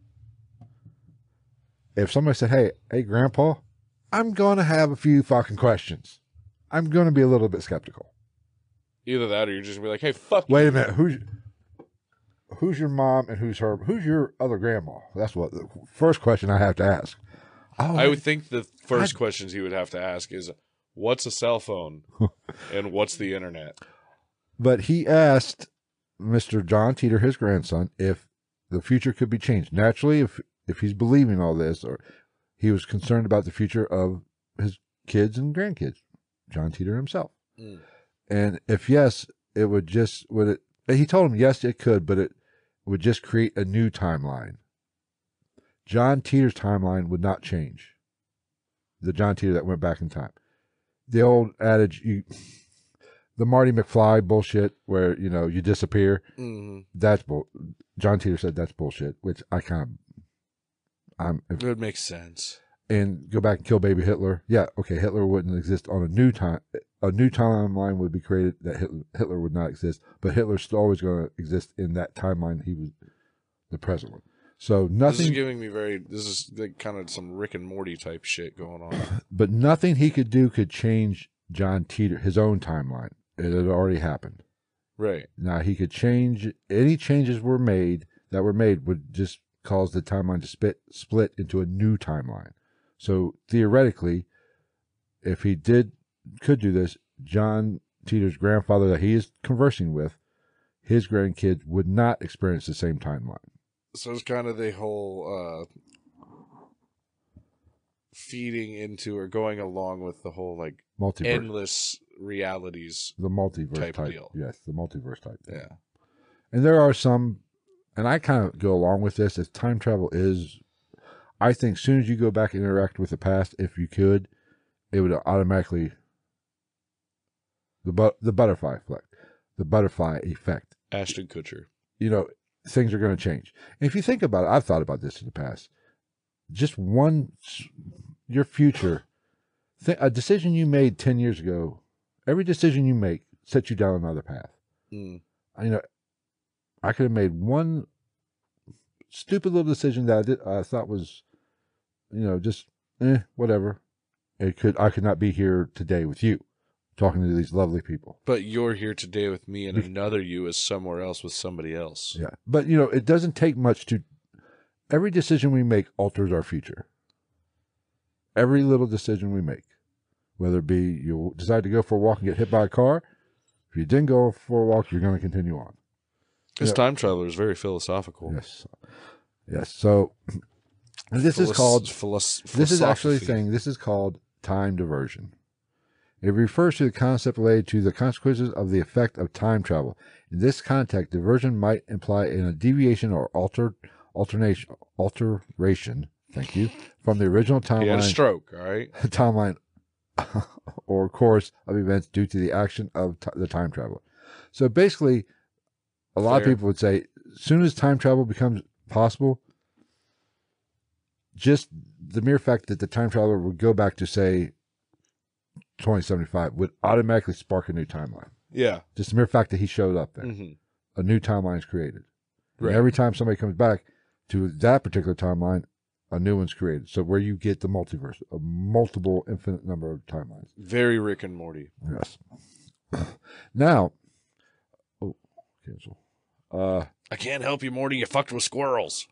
If somebody said, hey, Grandpa, I'm going to have a few fucking questions. I'm going to be a little bit skeptical. Either that or you're just going to be like, hey, fuck Wait you. a minute. Who's your mom and who's your other grandma? That's what the first question I have to ask. Oh, I would think the first questions he would have to ask is, what's a cell phone and what's the internet? But he asked Mr. John Teeter, his grandson, if the future could be changed. Naturally, if he's believing all this, or he was concerned about the future of his kids and grandkids, John Teeter himself. Mm. And if yes, it would just, he told him yes, it could, but it would just create a new timeline. John Teeter's timeline would not change. The John Teeter that went back in time. The old adage, the Marty McFly bullshit, where, you disappear. Mm-hmm. That's John Teeter said that's bullshit, which I it would make sense. And go back and kill baby Hitler. Yeah, okay, Hitler wouldn't exist on a new time. A new timeline would be created that Hitler would not exist, but Hitler's still always going to exist in that timeline he was the present one. So nothing. This is giving me this is like kind of some Rick and Morty type shit going on. But nothing he could do could change John Teeter, his own timeline. It had already happened. Right. Now he could change, any changes that were made would just cause the timeline to split into a new timeline. So theoretically, if he could do this, John Teeter's grandfather that he is conversing with, his grandkids would not experience the same timeline. So it's kind of the whole feeding into or going along with the whole like Multiverse. endless realities. The multiverse type deal. Yes, the multiverse type thing. Yeah. And there are some, and I kind of go along with this, as time travel is, I think as soon as you go back and interact with the past, if you could, it would automatically, the butterfly effect. Ashton Kutcher. Things are going to change. And if you think about it, I've thought about this in the past. Just your future, a decision you made 10 years ago, every decision you make sets you down another path. Mm. I could have made one stupid little decision that I thought was, just whatever. I could not be here today with you, talking to these lovely people. But you're here today with me, and another you is somewhere else with somebody else. Yeah, but it doesn't take much to. Every decision we make alters our future. Every little decision we make, whether it be you decide to go for a walk and get hit by a car, if you didn't go for a walk, you're going to continue on. This time traveler is very philosophical. Yes. So this is called. This is actually a philosophy. thing. This is called time diversion. It refers to the concept related to the consequences of the effect of time travel. In this context, diversion might imply a deviation or alteration. Thank you, from the original timeline. He had a stroke. All right. Timeline or course of events due to the action of the time traveler. So basically, a lot of people would say, as soon as time travel becomes possible, just the mere fact that the time traveler would go back to, say, 2075 would automatically spark a new timeline. Yeah. Just the mere fact that he showed up there. Mm-hmm. A new timeline is created. Right. And every time somebody comes back to that particular timeline, a new one's created. So where you get the multiverse, a multiple infinite number of timelines. Very Rick and Morty. Yes. Now, cancel. I can't help you, Morty. You fucked with squirrels.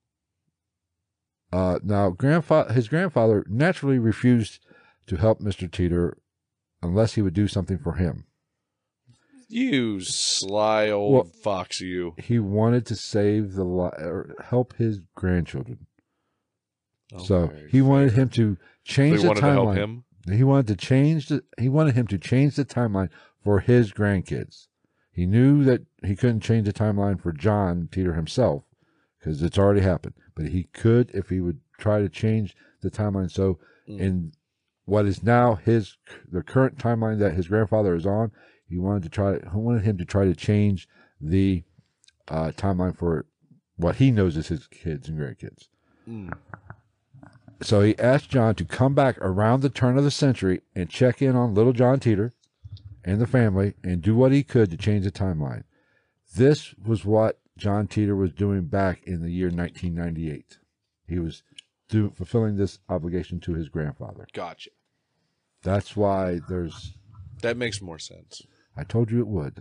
Now, his grandfather naturally refused to help Mr. Teeter unless he would do something for him. You sly old fox, you. He wanted to save or help his grandchildren. So Okay, he wanted fair. him to change They the wanted to help timeline. him? He wanted him to change the timeline for his grandkids. He knew that he couldn't change the timeline for John Teeter himself because it's already happened. But he could if he would try to change the timeline. So in what is now the current timeline that his grandfather is on, he wanted him to try to change the timeline for what he knows as his kids and grandkids. So he asked John to come back around the turn of the century and check in on little John Teeter and the family and do what he could to change the timeline. This was what John Teeter was doing back in the year 1998. He was fulfilling this obligation to his grandfather. Gotcha. That's why That makes more sense. I told you it would.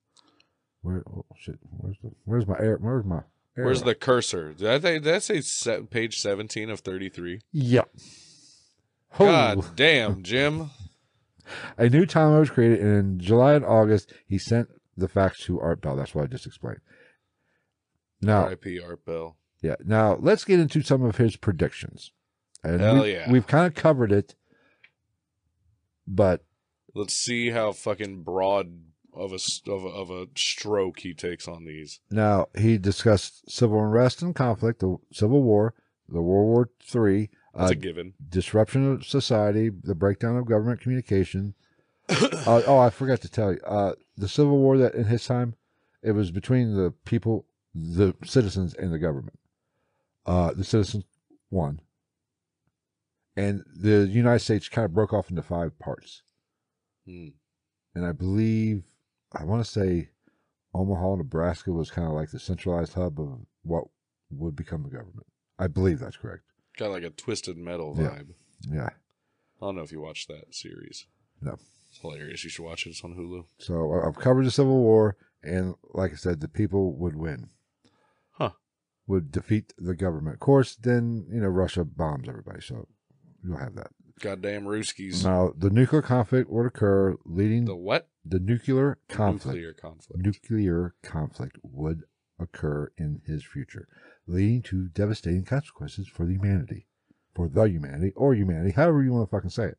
Where's my arrow? Where's the cursor? Did that say page 17 of 33? Yep. God damn, Jim. A new timeline was created, and in July and August, he sent the facts to Art Bell. That's what I just explained. Now, R.I.P. Art Bell. yeah. Now let's get into some of his predictions. And Hell yeah. We've kind of covered it, but Let's see how fucking broad of a stroke he takes on these. now he discussed civil unrest and conflict, the Civil War, the World War III, That's a given. disruption of society, the breakdown of government communication. I forgot to tell you, the Civil War that in his time, it was between the people, the citizens, and the government. The citizens won, and the United States kind of broke off into 5 parts. And I believe, I want to say, Omaha, Nebraska was kind of like the centralized hub of what would become the government. I believe that's correct. Got like a Twisted Metal vibe. Yeah. I don't know if you watched that series. No. It's hilarious. You should watch it. It's on Hulu. So I've covered the Civil War, and like I said, the people would win. Huh. Would defeat the government. Of course, then, Russia bombs everybody, so you'll have that. Goddamn Ruskies. Now, the nuclear conflict would occur, leading... The what? The nuclear conflict. Nuclear conflict. Nuclear conflict would occur in his future, leading to devastating consequences for humanity. For the humanity, or humanity, however you want to fucking say it.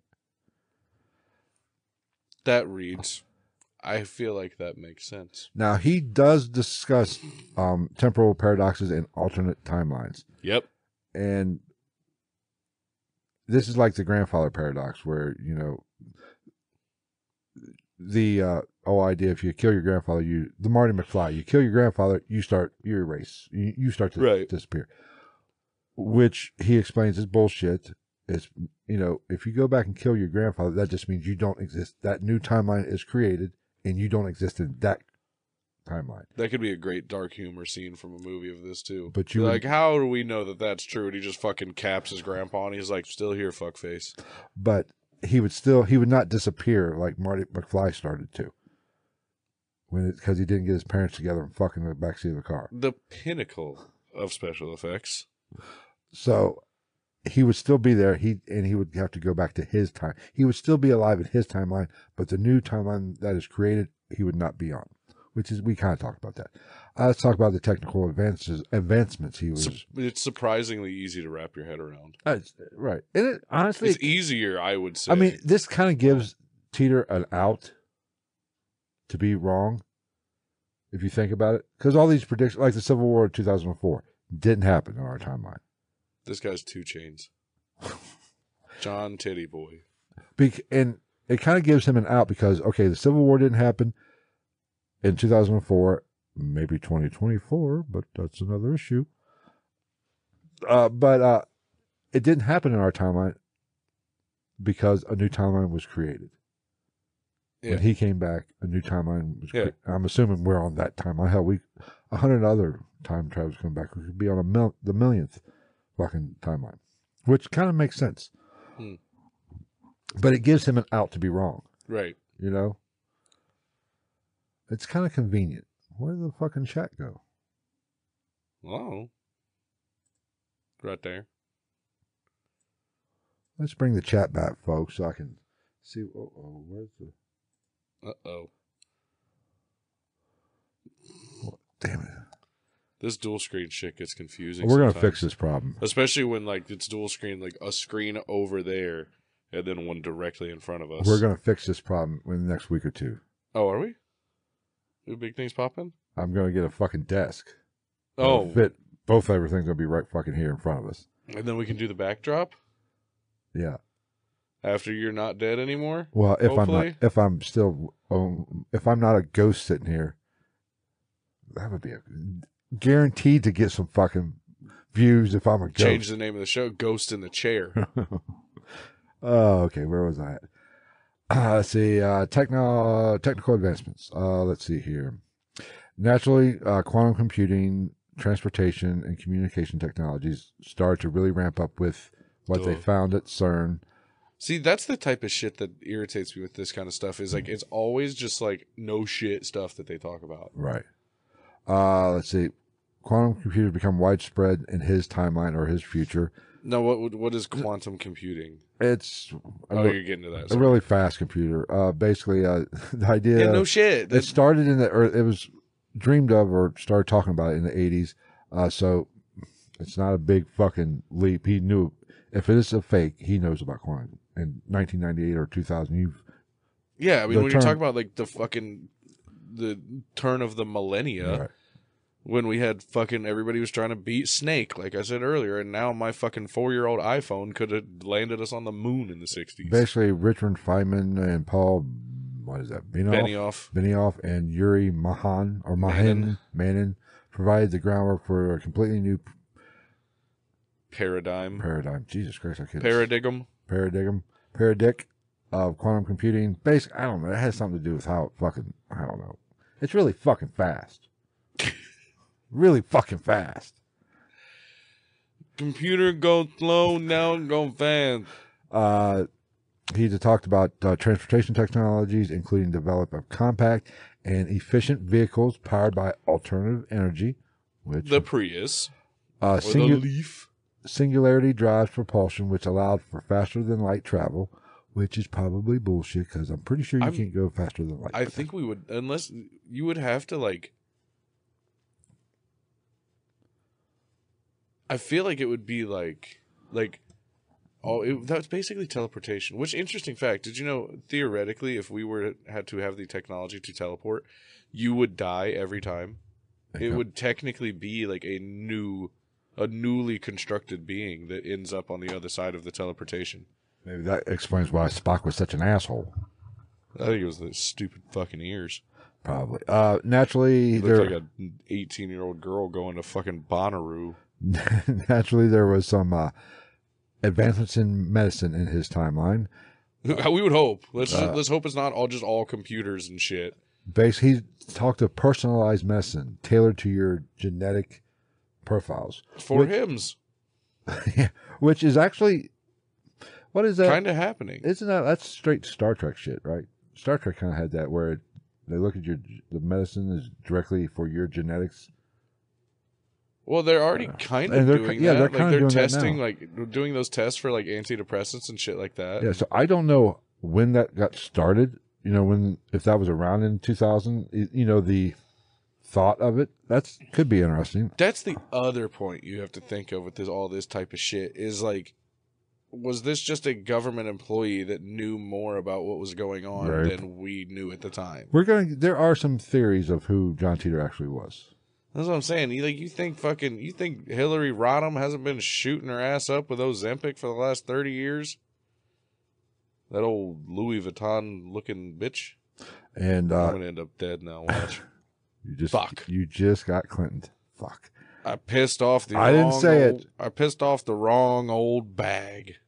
That reads. I feel like that makes sense. Now, he does discuss temporal paradoxes and alternate timelines. Yep. And this is like the grandfather paradox, where, the idea if you kill your grandfather, the Marty McFly, you kill your grandfather, you erase. You start to disappear. Which he explains is bullshit. It's, if you go back and kill your grandfather, that just means you don't exist. That new timeline is created, and you don't exist in that timeline. That could be a great dark humor scene from a movie of this too. But how do we know that that's true? And he just fucking caps his grandpa, and he's like, "Still here, fuckface." But he would not disappear like Marty McFly started to, because he didn't get his parents together and fuck in the backseat of the car. The pinnacle of special effects. So he would still be there. He would have to go back to his time. He would still be alive in his timeline, but the new timeline that is created, he would not be on. We kind of talked about that. Let's talk about the technical advancements he was. It's surprisingly easy to wrap your head around. Right, and it honestly, it's easier, I would say. I mean, this kind of gives Teeter an out to be wrong, if you think about it, because all these predictions, like the Civil War of 2004, didn't happen in our timeline. This guy's 2 Chainz. John Titty Boy. And it kind of gives him an out because, okay, the Civil War didn't happen in 2004, maybe 2024, but that's another issue. But it didn't happen in our timeline because a new timeline was created. Yeah. When he came back, a new timeline was created. I'm assuming we're on that timeline. Hell, 100 other time travelers come back. We could be on the millionth fucking timeline, which kind of makes sense. But it gives him an out to be wrong. Right. It's kind of convenient. Where did the fucking chat go? Oh. Right there. Let's bring the chat back, folks, so I can see. Where's the... Uh-oh. Damn it. This dual screen shit gets confusing. We're going to sometimes. fix this problem. Especially when like it's dual screen, like a screen over there and then one directly in front of us. We're going to fix this problem in the next week or two. Oh, are we? Do big things popping? I'm going to get a fucking desk. Oh. Fit. Both everything's going to be right fucking here in front of us. And then we can do the backdrop Yeah. after you're not dead anymore? Well, if Hopefully. if I'm not a ghost sitting here, that would be guaranteed to get some fucking views if I'm a ghost. Change the name of the show, Ghost in the Chair. Oh, okay. Where was I at? Let's see. Technical advancements. Let's see here. Naturally, quantum computing, transportation, and communication technologies started to really ramp up with what they found at CERN. See, that's the type of shit that irritates me with this kind of stuff is like it's always just like no shit stuff that they talk about. Right. Let's see. Quantum computers become widespread in his timeline or his future. No, what is quantum computing? It's You're getting to that. a Sorry. really fast computer. Basically, the idea. Yeah, no shit. It started it was dreamed of or started talking about it in the 80s. So it's not a big fucking leap. He knew if it is a fake, he knows about quantum. In 1998 or 2000, Yeah, I mean, the when term- you're talking about like the turn of the millennia, Right. when we had fucking everybody was trying to beat Snake, like I said earlier, and now my fucking 4-year-old iPhone could have landed us on the moon in the 60s. Basically, Richard Feynman and Paul, what is that? Benioff and Yuri Manin provided the groundwork for a completely new paradigm Jesus Christ, I can't. Paradigm of quantum computing. Basically, I don't know. It has something to do with how fucking, I don't know. It's really fucking fast. Really fucking fast. Computer go slow, now go fast. He talked about transportation technologies, including development of compact and efficient vehicles powered by alternative energy, which The Prius or the Leaf. singularity drives propulsion, which allowed for faster than light travel, which is probably bullshit because I'm pretty sure you can't go faster than light. I think we would, unless you would have to like. I feel like it would be like, that's basically teleportation. Which interesting fact? Did you know theoretically, if we had to have the technology to teleport, you would die every time. It would technically be like a newly constructed being that ends up on the other side of the teleportation. Maybe that explains why Spock was such an asshole. I think it was the stupid fucking ears. Probably. Naturally, Looks like an 18-year-old girl going to fucking Bonnaroo. naturally, there was some advancements in medicine in his timeline. We would hope. Let's hope it's not all computers and shit. He talked of personalized medicine tailored to your genetic profiles. For hymns. Which is actually, what is that? Kind of happening. Isn't that's straight Star Trek shit, right? Star Trek kind of had that where they look at the medicine is directly for your genetics. Well, they're already kind and of they're doing yeah, that. they're Like kind they're of doing testing, that now. like doing those tests for like antidepressants and shit like that. Yeah, so I don't know when that got started. You know, if that was around in 2000. You know, the thought of it could be interesting. That's the other point you have to think of with all this type of shit is like, was this just a government employee that knew more about what was going on Right. than we knew at the time? There are some theories of who John Titor actually was. That's what I'm saying. You think Hillary Rodham hasn't been shooting her ass up with Ozempic for the last 30 years? That old Louis Vuitton looking bitch. And I'm gonna end up dead now. Watch. You just got Clinton. Fuck. I pissed off the. I didn't say it. I pissed off the wrong old bag.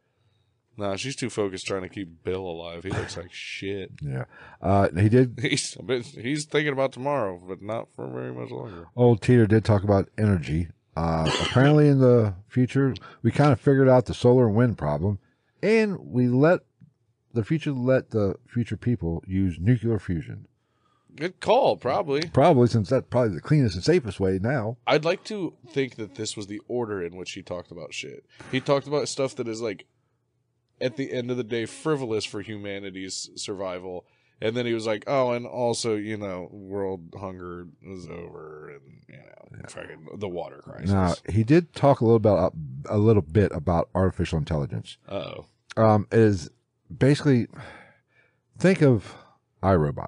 Nah, she's too focused trying to keep Bill alive. He looks like shit. Yeah. He did. He's thinking about tomorrow, but not for very much longer. Old Teeter did talk about energy. Apparently, in the future, we kind of figured out the solar and wind problem, and we let the future people use nuclear fusion. Good call, probably. Probably, since that's probably the cleanest and safest way now. I'd like to think that this was the order in which he talked about shit. He talked about stuff that is like, at the end of the day, frivolous for humanity's survival, And then he was like, oh, and also, world hunger is over, and fucking the water crisis. Now, he did talk a little bit about artificial intelligence. Uh-oh. It is basically, think of iRobot.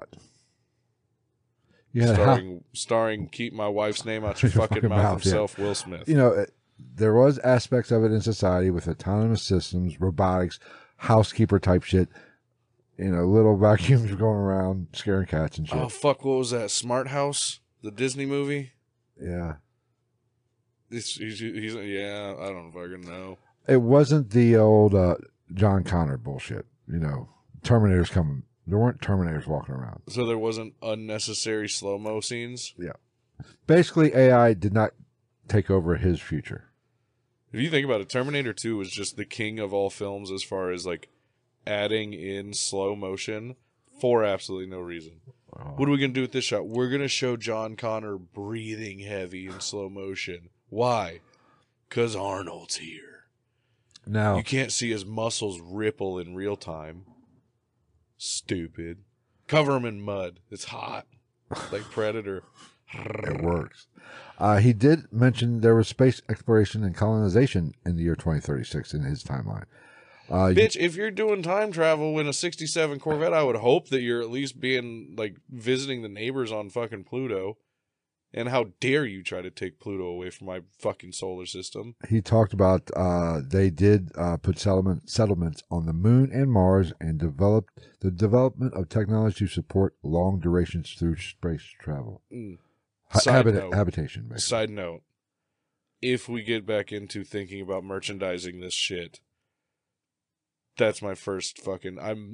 Starring keep my wife's name out your fucking mouth himself, Will Smith. There was aspects of it in society with autonomous systems, robotics, housekeeper type shit. Little vacuums going around scaring cats and shit. Oh, fuck, what was that? Smart House? The Disney movie? Yeah. He's yeah, I don't fucking know. It wasn't the old John Connor bullshit. Terminators coming. There weren't Terminators walking around. So there wasn't unnecessary slow-mo scenes? Yeah. Basically, AI did not take over his future. If you think about it, Terminator 2 was just the king of all films as far as, like, adding in slow motion for absolutely no reason. Oh. What are we going to do with this shot? We're going to show John Connor breathing heavy in slow motion. Why? Because Arnold's here. Now, you can't see his muscles ripple in real time. Stupid. Cover him in mud. It's hot. Like Predator. It works. He did mention there was space exploration and colonization in the year 2036 in his timeline. Bitch, if you're doing time travel in a 67 Corvette, I would hope that you're at least being, like, visiting the neighbors on fucking Pluto. And how dare you try to take Pluto away from my fucking solar system? He talked about they did put settlements on the moon and Mars and developed the development of technology to support long durations through space travel. Habitation. Basically. Side note, if we get back into thinking about merchandising this shit, that's my first fucking... I'm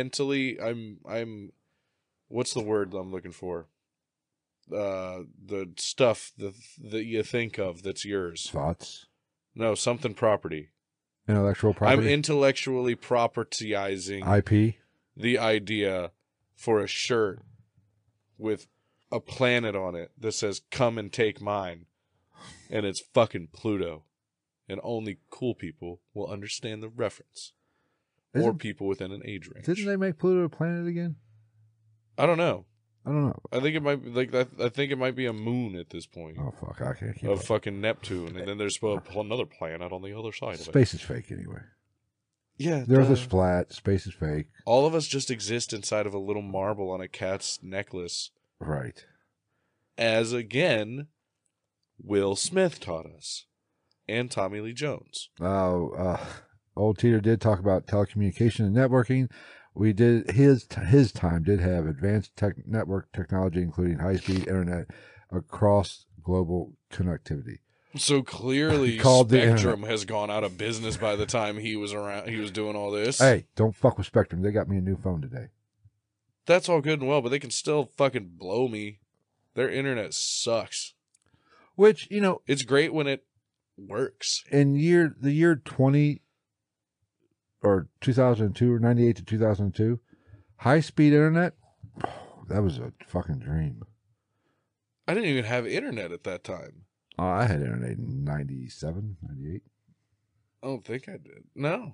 what's the word I'm looking for? The stuff that you think of that's yours. Thoughts? No, something property. Intellectual property? I'm intellectually propertyizing IP? The idea for a shirt with a planet on it that says, come and take mine. And it's fucking Pluto. And only cool people will understand the reference. Or people within an age range. Didn't they make Pluto a planet again? I don't know. I think it might be I think it might be a moon at this point. Oh fuck! I can't keep of fucking Neptune, and then there's another planet on the other side of it. Space is fake anyway. Yeah, the Earth is flat. Space is fake. All of us just exist inside of a little marble on a cat's necklace. Right. As again, Will Smith taught us, and Tommy Lee Jones. Old Teeter did talk about telecommunication and networking. We did his time did have advanced network technology, including high-speed internet across global connectivity. So clearly, Spectrum has gone out of business by the time he was around. He was doing all this. Hey, don't fuck with Spectrum. They got me a new phone today. That's all good and well, but they can still fucking blow me. Their internet sucks. Which it's great when it works. In the year 20. Or 2002 or 98 to 2002, high-speed internet, that was a fucking dream. I didn't even have internet at that time. Oh, I had internet in 97, 98. I don't think I did. No.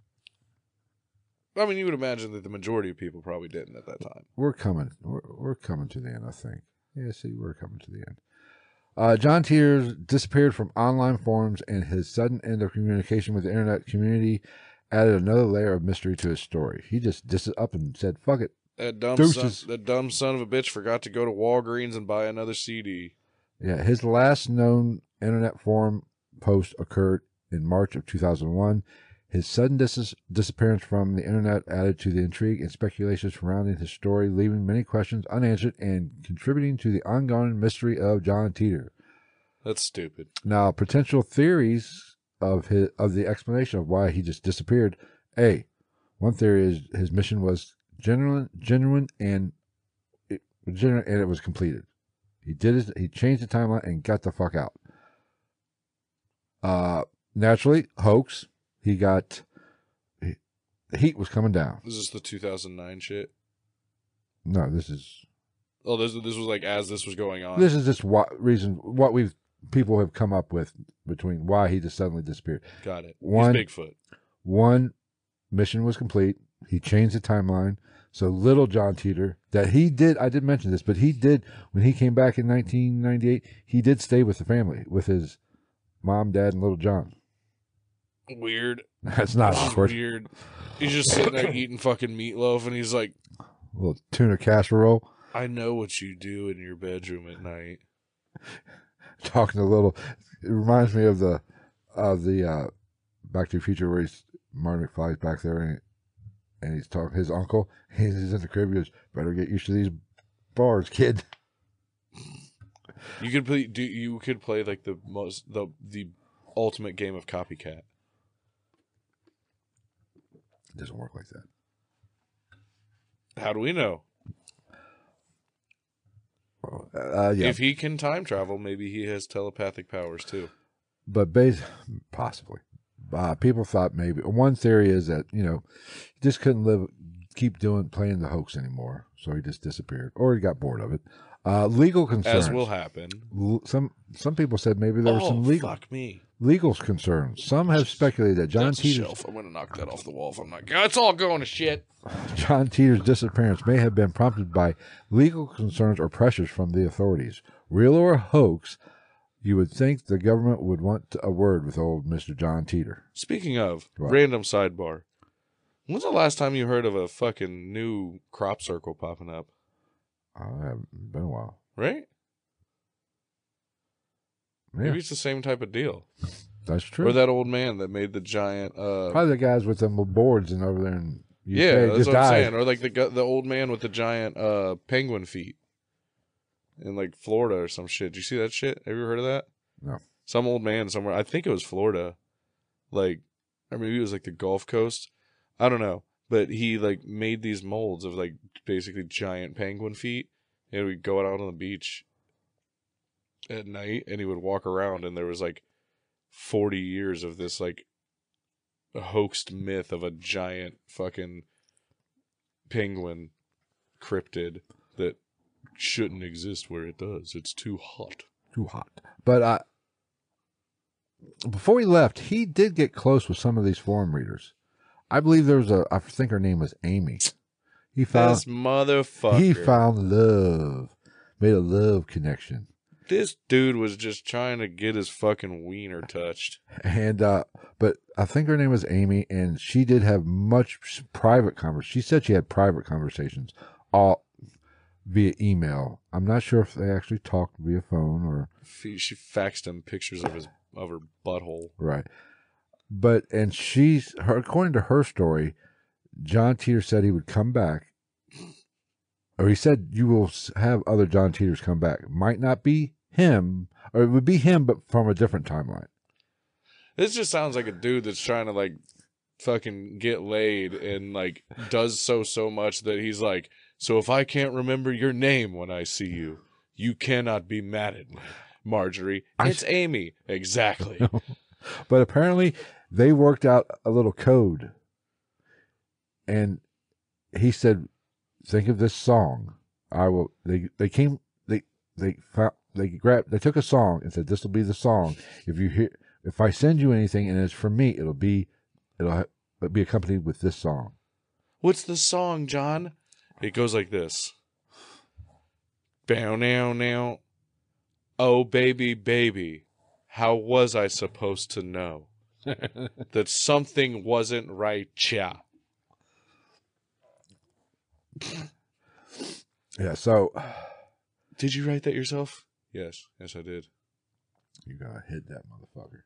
I mean, you would imagine that the majority of people probably didn't at that time. We're coming to the end, I think. Yeah, see, we're coming to the end. John Tears disappeared from online forums, and his sudden end of communication with the internet community added another layer of mystery to his story. He just dissed up and said, fuck it. That dumb son of a bitch forgot to go to Walgreens and buy another CD. Yeah, his last known internet forum post occurred in March of 2001. His sudden disappearance from the internet added to the intrigue and speculation surrounding his story, leaving many questions unanswered and contributing to the ongoing mystery of John Teeter. That's stupid. Now, potential theories of the explanation of why he just disappeared. One theory is his mission was genuine and it was completed. He changed the timeline and got the fuck out. Naturally, hoax. The heat was coming down. Is this the 2009 shit? No, this is. Oh, this was like as this was going on. This is just what people have come up with between why he just suddenly disappeared. Got it. He's Bigfoot. One mission was complete. He changed the timeline. So little John Teeter, that he did, I did mention this, but he did, when he came back in 1998, he did stay with the family, with his mom, dad, and little John. Weird. That's not awkward. Weird. He's just sitting there eating fucking meatloaf, and he's like, A little tuna casserole. I know what you do in your bedroom at night. Talking a little, it reminds me of the Back to the Future where Marty McFly's back there and he's talking his uncle. He's in the crib. He goes, "Better get used to these bars, kid." You could play. You could play like the ultimate game of copycat. It doesn't work like that. How do we know? Yeah. If he can time travel, maybe he has telepathic powers too. But possibly. People thought maybe one theory is that he just couldn't keep playing the hoax anymore, so he just disappeared, or he got bored of it. Legal concerns, as will happen. Some people said maybe there were some legal concerns. Some have speculated that John Teeter's I'm gonna knock that off the wall if I'm not. It's all going to shit. John Teeter's disappearance may have been prompted by legal concerns or pressures from the authorities, real or a hoax. You would think the government would want a word with old Mr. John Teeter. Speaking of, What? random sidebar. When's the last time you heard of a fucking new crop circle popping up? I haven't been a while. Right? Yeah, Maybe it's the same type of deal. that's true. Or that old man that made the giant... Probably the guys with them boards and over there in UK yeah, that's just what I'm died. saying. Or like the old man with the giant penguin feet in like Florida or some shit. Did you see that shit? Have you ever heard of that? No. Some old man somewhere. I think it was Florida. Like, or maybe it was like the Gulf Coast. I don't know. But he like made these molds of like basically giant penguin feet, and we'd go out on the beach at night, and he would walk around, and there was like 40 years of this like hoaxed myth of a giant fucking penguin cryptid that shouldn't exist where it does. It's too hot. Too hot. But before he left, he did get close with some of these forum readers. I believe there was I think her name was Amy. He found This motherfucker. He found love. Made a love connection. This dude was just trying to get his fucking wiener touched. And but I think her name was Amy, and she did have much private conversation. She said she had private conversations all via email. I'm not sure if they actually talked via phone or She faxed him pictures of her butthole. right. But and according to her story, John Teeter said he would come back, or he said you will have other John Teeters come back. Might not be him, or it would be him, but from a different timeline. This just sounds like a dude that's trying to like fucking get laid and like does so much that he's like, so if I can't remember your name when I see you, you cannot be mad at me, Marjorie. It's Amy. Exactly. But apparently they worked out a little code, and he said, think of this song. They took a song and said, this will be the song. If I send you anything and it's from me, it'll be accompanied with this song. What's the song, John? It goes like this. Bow now now. Oh baby baby, how was I supposed to know that something wasn't right, cha? Yeah, so Did you write that yourself? Yes, I did. you gotta hit that motherfucker.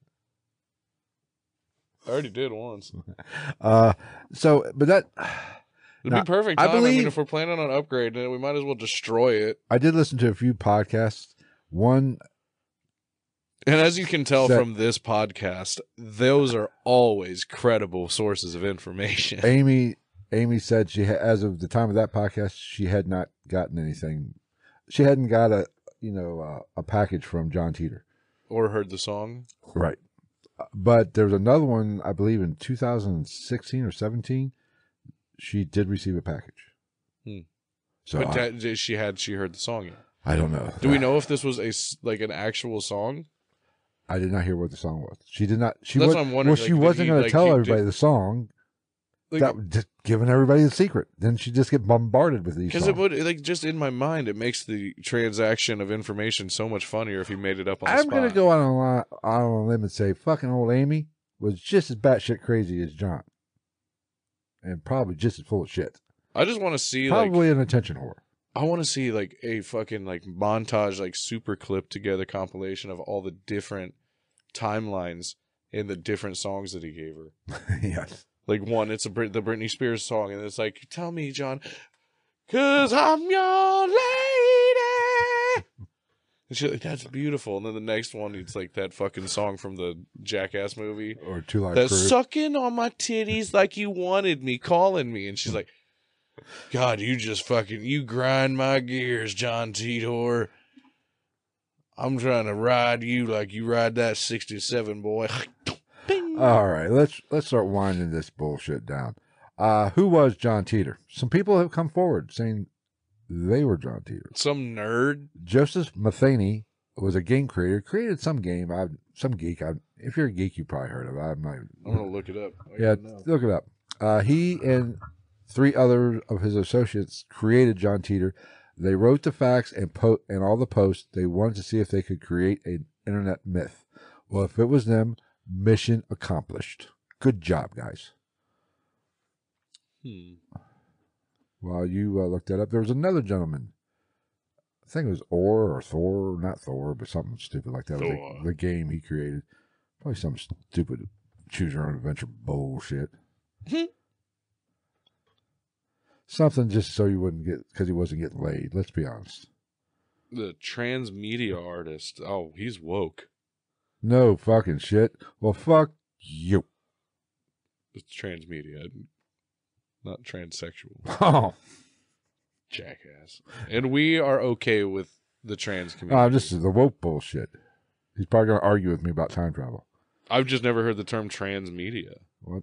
I already did once. But that It'd Now, be perfect. I Time. I mean, believe- if we're planning on upgrading it, we might as well destroy it. I did listen to a few podcasts. One, And as you can tell Set- from this podcast, those are always credible sources of information. Amy said as of the time of that podcast, she had not gotten anything. She hadn't got a package from John Teeter. Or heard the song. Right. But there's another one, I believe in 2016 or 17, she did receive a package. So But she heard the song yet? I don't know. Do we know if this was an actual song? I did not hear what the song was. She did not. She That's was, what I'm wondering, well, she like, did wasn't he, going to like, tell he everybody did- the song. Like, that just giving everybody the secret. Then she just get bombarded with these. because Songs. it would, like, just in my mind, it makes the transaction of information so much funnier if you made it up on the I'm spot. gonna go on a limb and say fucking old Amy was just as batshit crazy as John, and probably just as full of shit. I just want to see, Probably an attention whore. I want to see, like, a fucking, like, montage, like, super clip together compilation of all the different timelines in the different songs that he gave her. Yes. Like, one, it's the Britney Spears song, and it's like, tell me, John, 'cause I'm your lady. And she's like, that's beautiful. And then the next one, it's like that fucking song from the Jackass movie. Or Two Live That's Crew. sucking on my titties like you wanted me, calling me. And she's like, God, you just fucking, you grind my gears, John Titor. I'm trying to ride you like you ride that 67, boy. Bing. All right, let's start winding this bullshit down. Who was John Teeter? Some people have come forward saying they were John Teeter. Some nerd. Joseph Matheny was a game creator, created some game. Some geek. If you're a geek, you probably heard of it. I'm gonna look it up. Yeah, look it up. He and 3 other of his associates created John Teeter. They wrote the facts and all the posts. They wanted to see if they could create an internet myth. Well, if it was them, mission accomplished. Good job, guys. While you looked that up, there was another gentleman. I think it was Thor, not Thor, but something stupid like that. Thor. The game he created. Probably some stupid choose your own adventure bullshit. Something just so you wouldn't get, because he wasn't getting laid. Let's be honest. The transmedia artist. Oh, he's woke. No fucking shit. Well, fuck you. It's transmedia, not transsexual. Oh, Jackass. And we are okay with the trans community. this is the woke bullshit. He's probably going to argue with me about time travel. I've just never heard the term transmedia. What?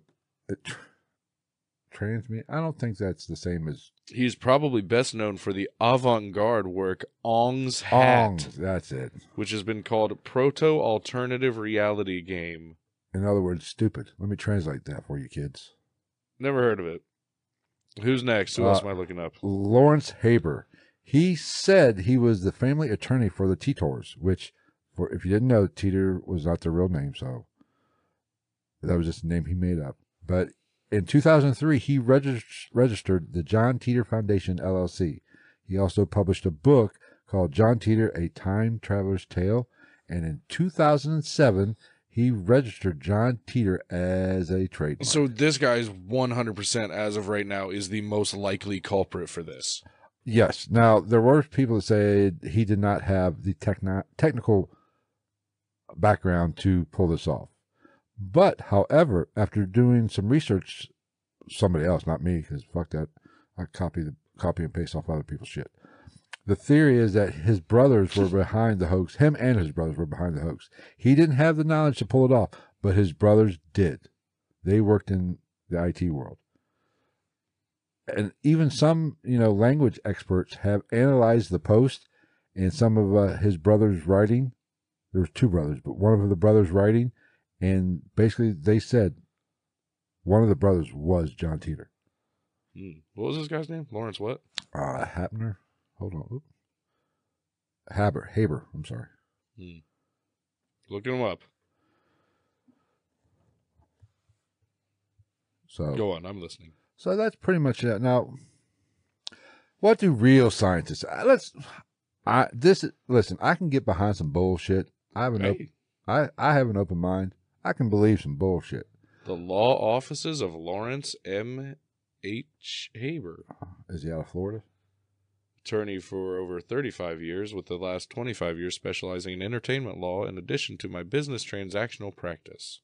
Transmedia? I don't think that's the same as He's probably best known for the avant-garde work Ong's Hat, Ong. That's it. which has been called proto-alternative reality game. In other words, stupid. Let me translate that for you kids. Never heard of it. Who's next? Who else am I looking up? Lawrence Haber. He said he was the family attorney for the Titors, which, if you didn't know, Teeter was not their real name, so that was just a name he made up. But in 2003, he registered the John Teeter Foundation, LLC. He also published a book called John Teeter, A Time Traveler's Tale. And in 2007, he registered John Teeter as a trademark. So this guy's 100% as of right now is the most likely culprit for this. Yes. Now, there were people that said he did not have the technical background to pull this off. But, however, after doing some research, somebody else, not me, because fuck that, I copy and paste off other people's shit. The theory is that his brothers were behind the hoax. Him and his brothers were behind the hoax. He didn't have the knowledge to pull it off, but his brothers did. They worked in the IT world. And even some, language experts have analyzed the post and some of his brothers' writing. There was 2 brothers, but one of the brothers' writing, and basically they said one of the brothers was John Teeter. What was this guy's name? Lawrence what? Hapner. Hold on. Oop. Haber. I'm sorry. Looking him up. So Go on, I'm listening. So that's pretty much it. Now, what do real scientists? Listen. I can get behind some bullshit. I have an open mind. I can believe some bullshit. The law offices of Lawrence M. H. Haber. Is he out of Florida? Attorney for over 35 years, with the last 25 years specializing in entertainment law in addition to my business transactional practice.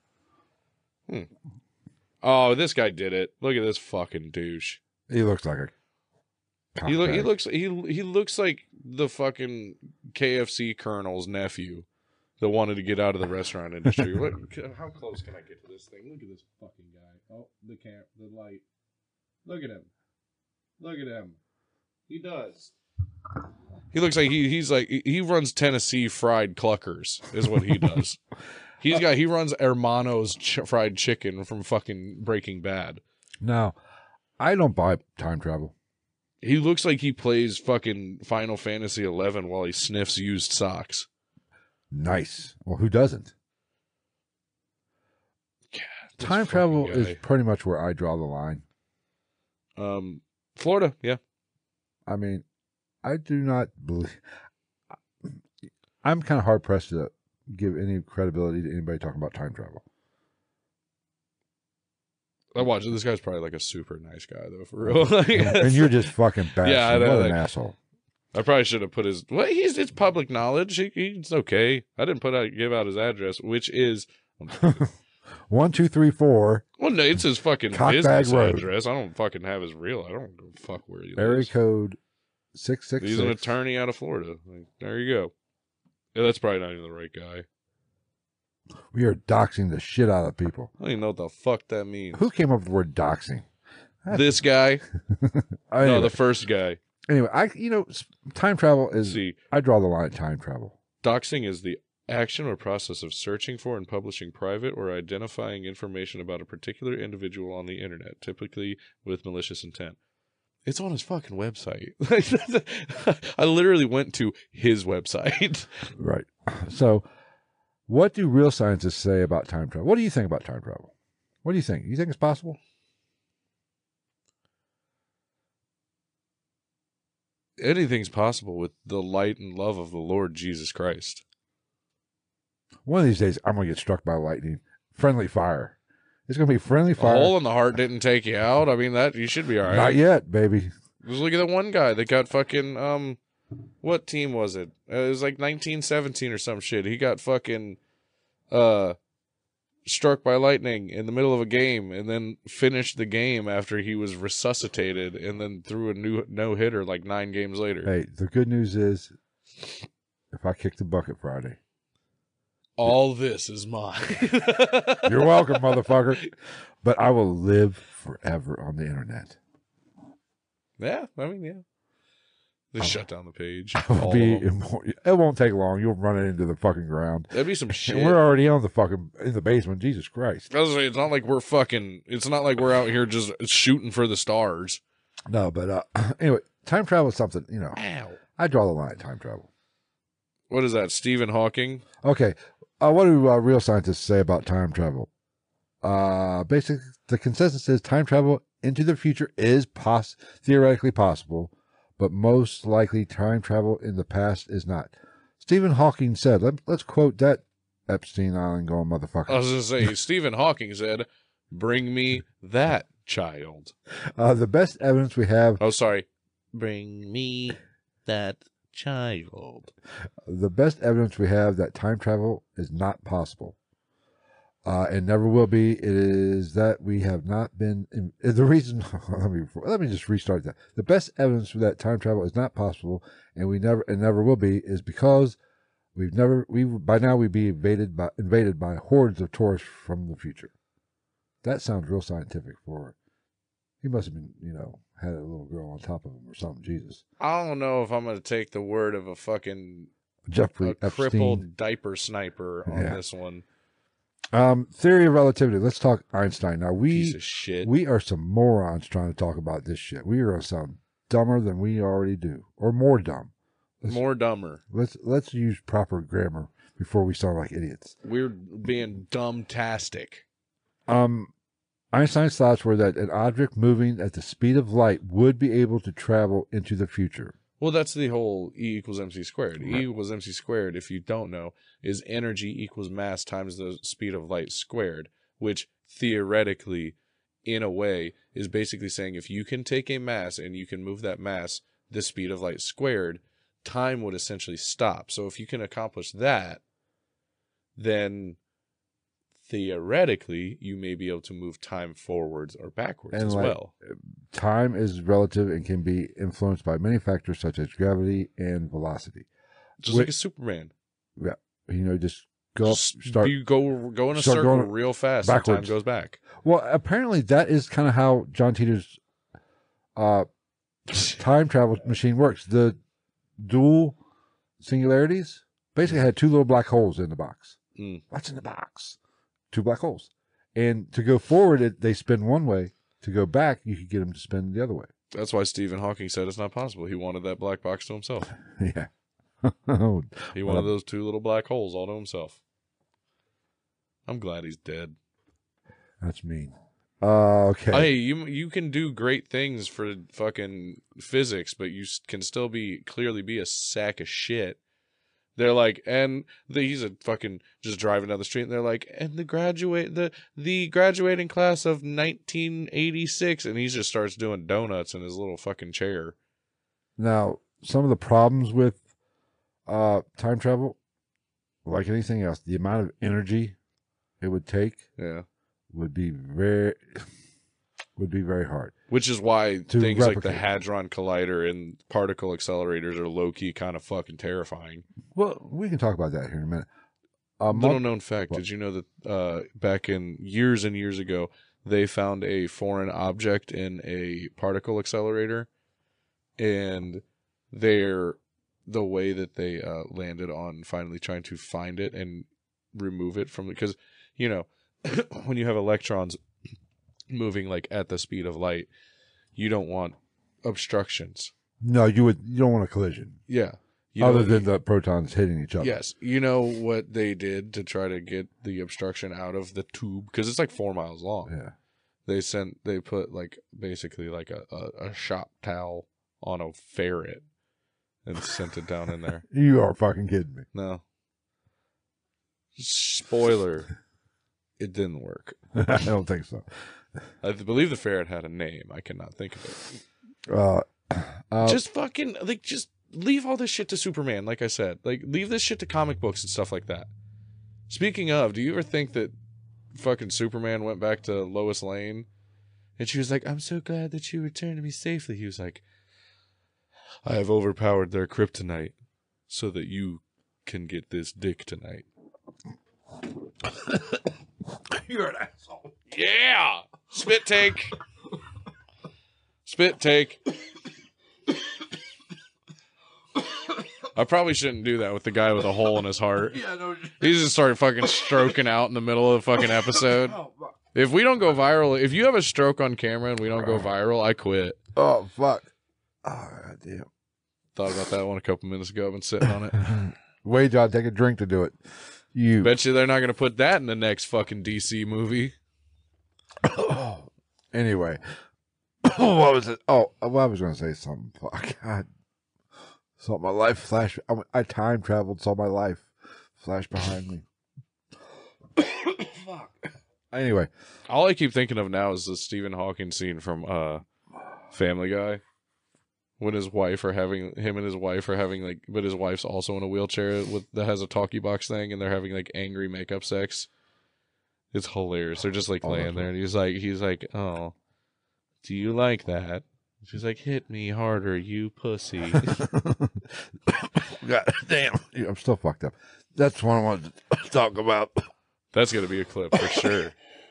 Oh, this guy did it. Look at this fucking douche. He looks like a He looks like the fucking KFC Colonel's nephew that wanted to get out of the restaurant industry. How close can I get to this thing? Look at this fucking guy. Oh, the light. Look at him. Look at him. He does. He looks like he runs Tennessee Fried Cluckers is what he does. He runs Hermano's fried chicken from fucking Breaking Bad. Now, I don't buy time travel. He looks like he plays fucking Final Fantasy 11 while he sniffs used socks. Nice. Well, who doesn't? God, Time travel is pretty much where I draw the line. Florida, yeah. I mean, I do not believe. I'm kind of hard pressed to give any credibility to anybody talking about time travel. I watched it. This guy's probably like a super nice guy, though, for real. And you're just fucking bad. Yeah, I know, what an like- asshole. I probably should have put his. Well, it's public knowledge. He's okay. I didn't give out his address, which is. 1, 2, 3, 4. Well, no, it's his fucking Cockbag business Road. address. I don't fucking have his real. I don't give a fuck where he Area lives. code 666. He's an attorney out of Florida. Like, there you go. Yeah, that's probably not even the right guy. We are doxing the shit out of people. I don't even know what the fuck that means. Who came up with the word doxing? This guy? Anyway, No, the first guy. anyway, time travel is. See, I draw the line at time travel. doxing is the action or process of searching for and publishing private or identifying information about a particular individual on the internet, typically with malicious intent. It's on his fucking website. I literally went to his website. Right. So, what do real scientists say about time travel? What do you think about time travel? What do you think? You think it's possible? Anything's possible with the light and love of the Lord Jesus Christ. One of these days, I'm going to get struck by lightning. Friendly fire. It's going to be friendly A fire. hole in the heart didn't take you out. I mean, that you should be all right. Not yet, baby. Just look at that one guy that got fucking what team was it? It was like 1917 or some shit. He got fucking struck by lightning in the middle of a game and then finished the game after he was resuscitated and then threw a new no-hitter like 9 games later. Hey, the good news is, if I kick the bucket Friday, All this is mine. you're welcome, motherfucker. But I will live forever on the internet. Yeah, I mean, yeah. Just shut down the page. I will All be of them. it won't take long. You'll run it into the fucking ground. That'd be some shit. And we're already on the fucking in the basement. Jesus Christ. I was saying, it's not like it's not like we're out here just shooting for the stars. No, but anyway, time travel is something, Ow. I draw the line at time travel. What is that, Stephen Hawking? Okay. What do real scientists say about time travel? Basically, the consensus is time travel into the future is theoretically possible, but most likely time travel in the past is not. Stephen Hawking said, let's quote that Epstein Island going motherfucker. I was going to say, Stephen Hawking said, "Bring me that child." The best evidence we have. Oh, sorry. Bring me that child. The best evidence we have that time travel is not possible, and never will be, is that we have not been. The reason. Let me just restart that. The best evidence that time travel is not possible, and never will be, is because by now we'd be invaded by hordes of tourists from the future. That sounds real scientific for. He must have been, had a little girl on top of him or something. Jesus. I don't know if I'm going to take the word of a fucking Jeffrey Epstein. crippled diaper sniper on Yeah. this one. Theory of relativity. Let's talk Einstein. Now Piece of shit. we are some morons trying to talk about this shit. We are going to sound dumber than we already do, or more dumb. More dumber. Let's use proper grammar before we sound like idiots. We're being dumb-tastic. Einstein's thoughts were that an object moving at the speed of light would be able to travel into the future. Well, that's the whole E equals MC squared. Right. E equals MC squared, if you don't know, is energy equals mass times the speed of light squared, which theoretically, in a way, is basically saying if you can take a mass and you can move that mass the speed of light squared, time would essentially stop. So if you can accomplish that, then theoretically you may be able to move time forwards or backwards And as well. Time is relative and can be influenced by many factors such as gravity and velocity. Just like a Superman. Yeah, just go up, start. You go in a start circle going real fast and backwards. time goes back. Well, apparently that is kind of how John Titor's time travel machine works. The dual singularities basically had 2 little black holes in the box. Mm. What's in the box? 2 black holes. And to go forward, they spin one way. to go back, you could get him to spin the other way. That's why Stephen Hawking said it's not possible. He wanted that black box to himself. Yeah. He wanted those two little black holes all to himself. I'm glad he's dead. That's mean. Okay. Hey, you can do great things for fucking physics, but you can still clearly be a sack of shit. They're like, he's a fucking just driving down the street, and they're like, and the graduating class of 1986, and he just starts doing donuts in his little fucking chair. Now, some of the problems with time travel, like anything else, the amount of energy it would take, would be very hard. Which is why things replicate. like the Hadron Collider and particle accelerators are low-key kind of fucking terrifying. Well, we can talk about that here in a minute. Little known fact, did you know that back in years and years ago, they found a foreign object in a particle accelerator, and the way that they landed on finally trying to find it and remove it from, because, you know, when you have electrons moving like at the speed of light, you don't want obstructions. No, you don't want a collision. Yeah. Other than the protons hitting each other. Yes. You know what they did to try to get the obstruction out of the tube? Because it's like 4 miles long. Yeah. They put like basically like a shop towel on a ferret and sent it down in there. You are fucking kidding me. No. Spoiler. It didn't work. I don't think so. I believe the ferret had a name. I cannot think of it. Just fucking, like, just leave all this shit to Superman, like I said. Like, leave this shit to comic books and stuff like that. Speaking of, do you ever think that fucking Superman went back to Lois Lane? And she was like, I'm so glad that you returned to me safely. He was like, I have overpowered their kryptonite so that you can get this dick tonight. You're an asshole. Yeah! Spit take. Spit take. I probably shouldn't do that with the guy with a hole in his heart. Yeah, no. He just started fucking stroking out in the middle of the fucking episode. If we don't go viral, if you have a stroke on camera and we don't go viral, I quit. Oh, fuck. Oh, God damn. Thought about that one a couple minutes ago. I've been sitting on it. Wait, John, take a drink to do it. Bet you they're not going to put that in the next fucking DC movie. Anyway. What was it? Oh, well, I was going to say something. Fuck. God. Saw my life flash. I time traveled, saw my life flash behind me. Fuck. Anyway. All I keep thinking of now is the Stephen Hawking scene from Family Guy. When his wife are having, him and his wife are having like, but his wife's also in a wheelchair that has a talkie box thing, and they're having like angry makeup sex. It's hilarious. They're just like laying there, and he's like, oh, do you like that? She's like, hit me harder, you pussy. God damn. I'm still fucked up. That's what I wanted to talk about. That's going to be a clip for sure.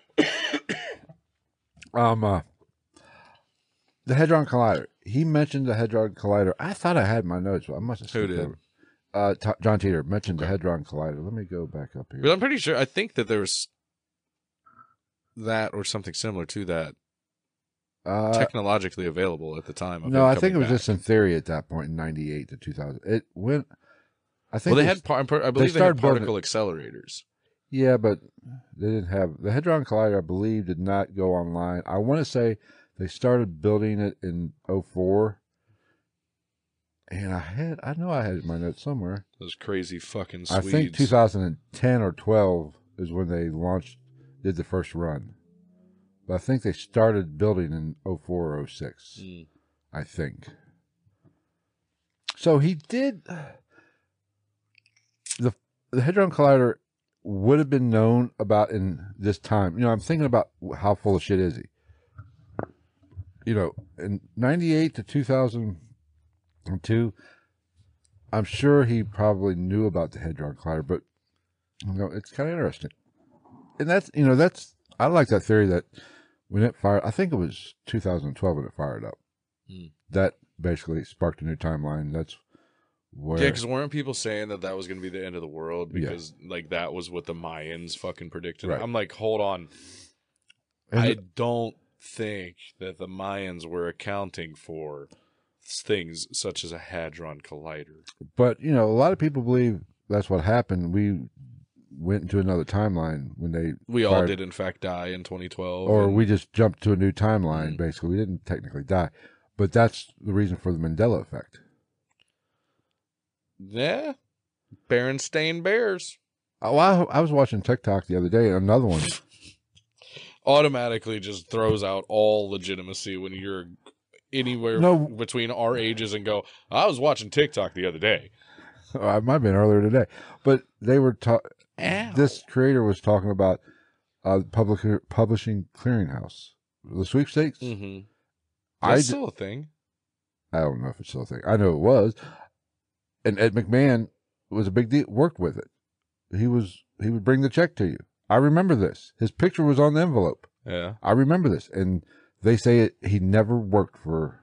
The Hadron Collider. He mentioned the Hadron Collider. I thought I had my notes, but I must have Who skipped did? over. John Teeter mentioned the Hadron Collider. Let me go back up here. But I'm pretty sure, I think that there was that or something similar to that technologically available at the time. No, I think it was just in theory at that point in 98 to 2000. It went, I think. Well, I believe they had particle accelerators. Yeah, but they didn't have, the Hadron Collider, I believe, did not go online. I want to say they started building it in 2004. And I know I had it in my notes somewhere. Those crazy fucking Swedes. I think 2010 or 12 is when they did the first run. But I think they started building in 2004 or 2006. I think. So he did. The Hadron Collider would have been known about in this time. You know, I'm thinking about how full of shit is he. You know, in 98 to 2002, I'm sure he probably knew about the Hadron Collider, but you know, it's kind of interesting. And that's, you know, I like that theory that when it fired, I think it was 2012 when it fired up. That basically sparked a new timeline. That's where. Yeah, because weren't people saying that was going to be the end of the world because like that was what the Mayans fucking predicted? Right. I'm like, hold on. And I don't think that the Mayans were accounting for things such as a Hadron Collider. But, you know, a lot of people believe that's what happened. We went into another timeline when we all did, in fact, die in 2012. Or we just jumped to a new timeline, basically. We didn't technically die. But that's the reason for the Mandela effect. Yeah. Berenstain Bears. Oh, I was watching TikTok the other day, another one. Automatically just throws out all legitimacy when you're anywhere between our ages and go, I was watching TikTok the other day. I might have been earlier today. But they were this creator was talking about publishing clearinghouse. The sweepstakes. Mm-hmm. That's still a thing. I don't know if it's still a thing. I know it was. And Ed McMahon was a big deal, worked with it. He would bring the check to you. I remember this. His picture was on the envelope. Yeah. I remember this. And they say he never worked for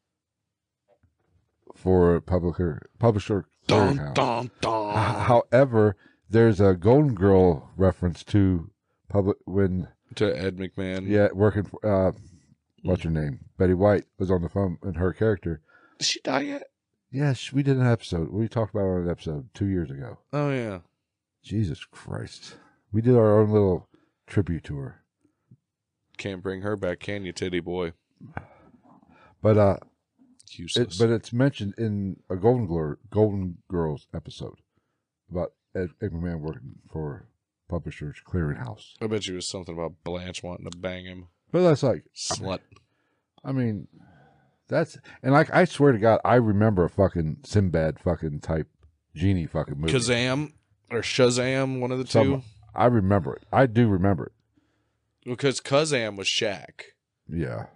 a publisher clearinghouse. Dun, dun, dun. However, there's a Golden Girl reference to to Ed McMahon. Yeah, working for what's her name? Betty White was on the phone, and her character. Did she die yet? Yes, we did an episode. We talked about it on an episode 2 years ago. Oh yeah. Jesus Christ. We did our own little tribute to her. Can't bring her back, can you, titty boy? But useless. But it's mentioned in a Golden Girls episode about Ed McMahon working for Publishers Clearinghouse. I bet you it was something about Blanche wanting to bang him. But that's like slut. I mean, that's and like I swear to God, I remember a fucking Sinbad fucking type genie fucking movie. Kazam or Shazam, one of the two. I remember it. I do remember it. Because Kazam was Shaq. Yeah.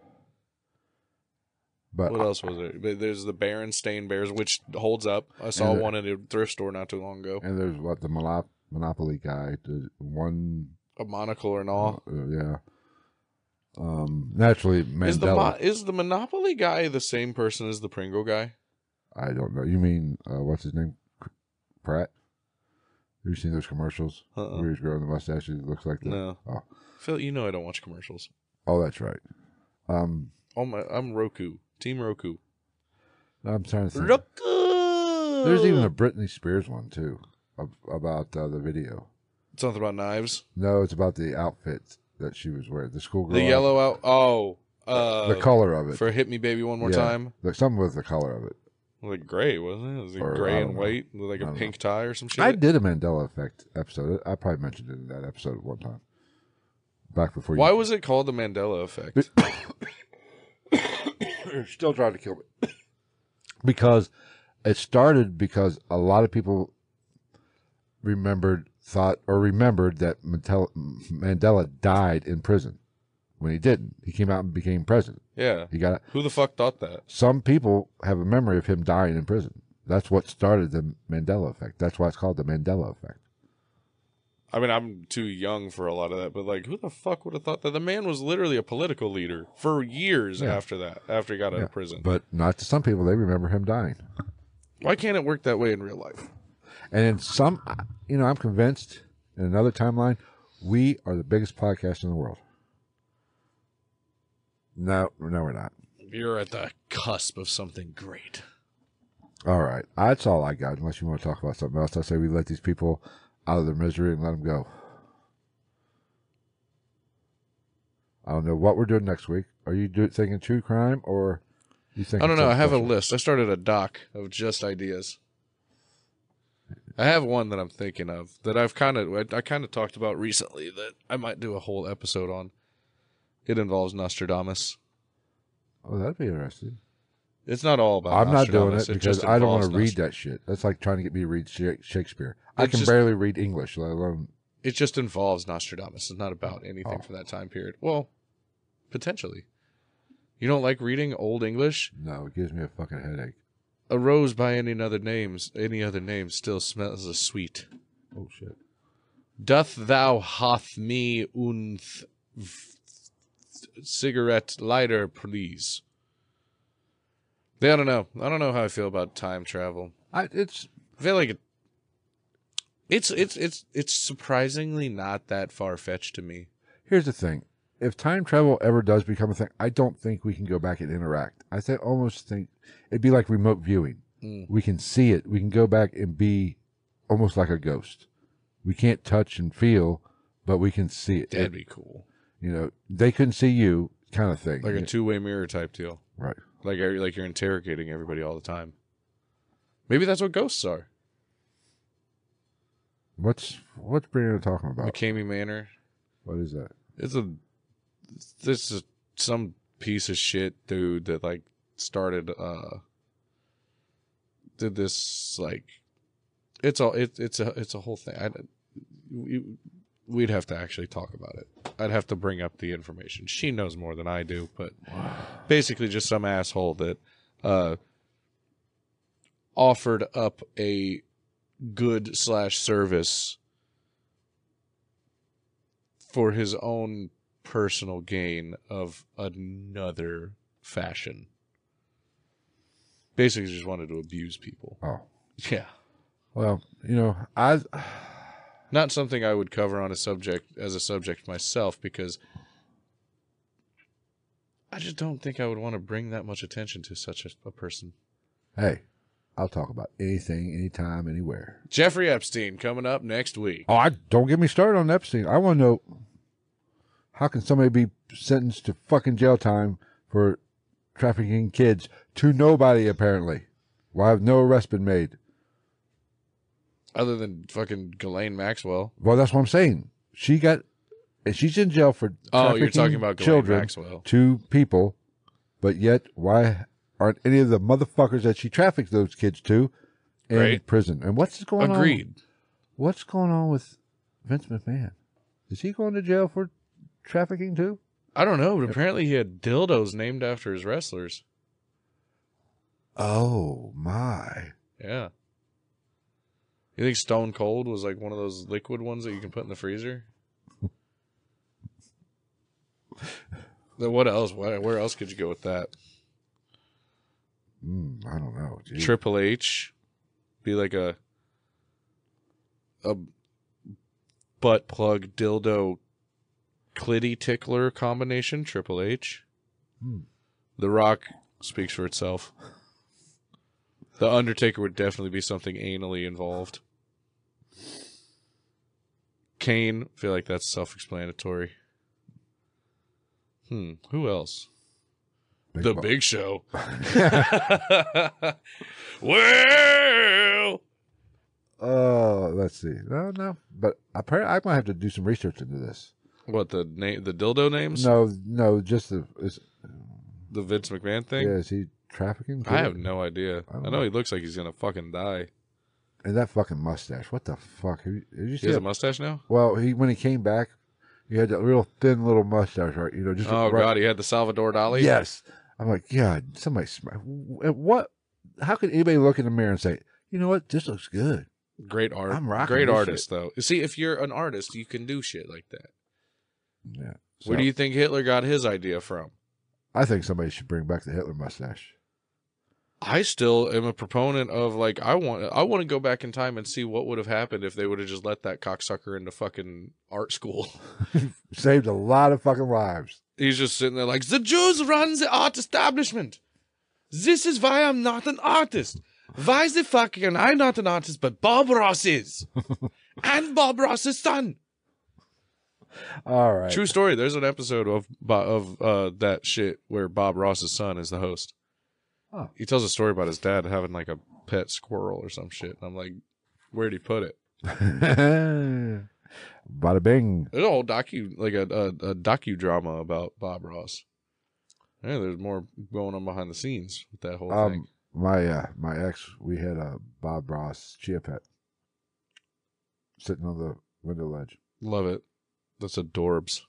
But what else was there? There's the Berenstain Bears, which holds up. I saw one in a thrift store not too long ago. And there's what the Monopoly guy, a monocle or an all. Yeah. Naturally, Mandela. Is the Monopoly guy the same person as the Pringle guy? I don't know. You mean what's his name? Pratt. Have you seen those commercials where he's growing the mustache? It looks like that. No. Oh. Phil, you know I don't watch commercials. Oh, that's right. I'm Roku. Team Roku. I'm trying to think. Roku! There's even a Britney Spears one, too, about the video. Something about knives? No, it's about the outfit that she was wearing. The schoolgirl. The yellow out. Oh. The color of it. For Hit Me Baby One More Time? Something with the color of it. Like gray, wasn't it? Was it gray and white with like a pink tie or some shit? I did a Mandela Effect episode. I probably mentioned it in that episode at one time. Back before you. Why was it called the Mandela Effect? You're still trying to kill me. Because it started because a lot of people remembered that Mandela died in prison when he didn't. He came out and became president. Yeah. Who the fuck thought that? Some people have a memory of him dying in prison. That's what started the Mandela Effect. That's why it's called the Mandela Effect. I mean, I'm too young for a lot of that, but like, who the fuck would have thought that? The man was literally a political leader for years after that, after he got out of prison. But not to some people, they remember him dying. Why can't it work that way in real life? And in some, I'm convinced in another timeline, we are the biggest podcast in the world. No, we're not. You're at the cusp of something great. All right. That's all I got, unless you want to talk about something else. I say we let these people out of their misery and let them go. I don't know what we're doing next week. Are you thinking true crime or you think? I don't know. I have a list. I started a doc of just ideas. I have one that I'm thinking of that I kind of talked about recently that I might do a whole episode on. It involves Nostradamus. Oh, that'd be interesting. It's not all about I'm not doing Nostradamus. it because I don't want to read that shit. That's like trying to get me to read Shakespeare. I can barely read English, let alone... It just involves Nostradamus. It's not about anything from that time period. Well, potentially. You don't like reading Old English? No, it gives me a fucking headache. A rose by any other name still smells as sweet. Oh, shit. Doth thou hath me cigarette lighter, please? I don't know. I don't know how I feel about time travel. I feel like it's surprisingly not that far fetched to me. Here's the thing: if time travel ever does become a thing, I don't think we can go back and interact. Almost think it'd be like remote viewing. We can see it. We can go back and be almost like a ghost. We can't touch and feel, but we can see it. That'd be cool. You know, they couldn't see you, kind of thing. Like a two-way mirror type deal. Right. Like you're interrogating everybody all the time. Maybe that's what ghosts are. What's Brianna talking about? McCamey Manor. What is that? This is some piece of shit dude that like started did this like it's a whole thing. We'd have to actually talk about it. I'd have to bring up the information. She knows more than I do, but basically just some asshole that offered up a good / service for his own personal gain of another fashion. Basically just wanted to abuse people. Oh. Yeah. Well, you know, Not something I would cover on a subject myself, because I just don't think I would want to bring that much attention to such a person. Hey, I'll talk about anything, anytime, anywhere. Jeffrey Epstein coming up next week. Oh, don't get me started on Epstein. I want to know, how can somebody be sentenced to fucking jail time for trafficking kids to nobody, apparently? Why have no arrest been made? Other than fucking Ghislaine Maxwell. Well, that's what I'm saying. She's in jail for You're talking about Ghislaine children Maxwell. to people, but yet why aren't any of the motherfuckers that she trafficked those kids to in prison? And what's going on? Agreed. What's going on with Vince McMahon? Is he going to jail for trafficking too? I don't know, but apparently he had dildos named after his wrestlers. Oh my! Yeah. You think Stone Cold was like one of those liquid ones that you can put in the freezer? What else? Where else could you go with that? I don't know. Gee. Triple H be like a butt plug dildo clitty tickler combination. Triple H. The Rock speaks for itself. The Undertaker would definitely be something anally involved. Kane, I feel like that's self-explanatory. Who else? The Big Show. Well, let's see. No, but apparently I'm gonna have to do some research into this. what the dildo names? No, just the Vince McMahon thing. Yeah, is he trafficking? I have no idea. I know he looks like he's gonna fucking die. And that fucking mustache. What the fuck? Did you see He has a mustache now? Well, when he came back, he had that real thin little mustache, right? You know, just God, he had the Salvador Dali. Yes. I'm like, God, somebody. What? How could anybody look in the mirror and say, you know what, this looks good? Great art. I'm rocking Great this artist, shit. though. You see, if you're an artist, you can do shit like that. Yeah. Where do you think Hitler got his idea from? I think somebody should bring back the Hitler mustache. I still am a proponent of, like, I want to go back in time and see what would have happened if they would have just let that cocksucker into fucking art school. Saved a lot of fucking lives. He's just sitting there like, the Jews run the art establishment. This is why I'm not an artist. Why the fuck am I not an artist, but Bob Ross is? And Bob Ross's son. All right. True story. There's an episode of that shit where Bob Ross's son is the host. Oh. He tells a story about his dad having like a pet squirrel or some shit. And I'm like, where'd he put it? Bada bing. There's a whole docudrama about Bob Ross. Yeah, there's more going on behind the scenes with that whole thing. My ex, we had a Bob Ross chia pet sitting on the window ledge. Love it. That's adorbs.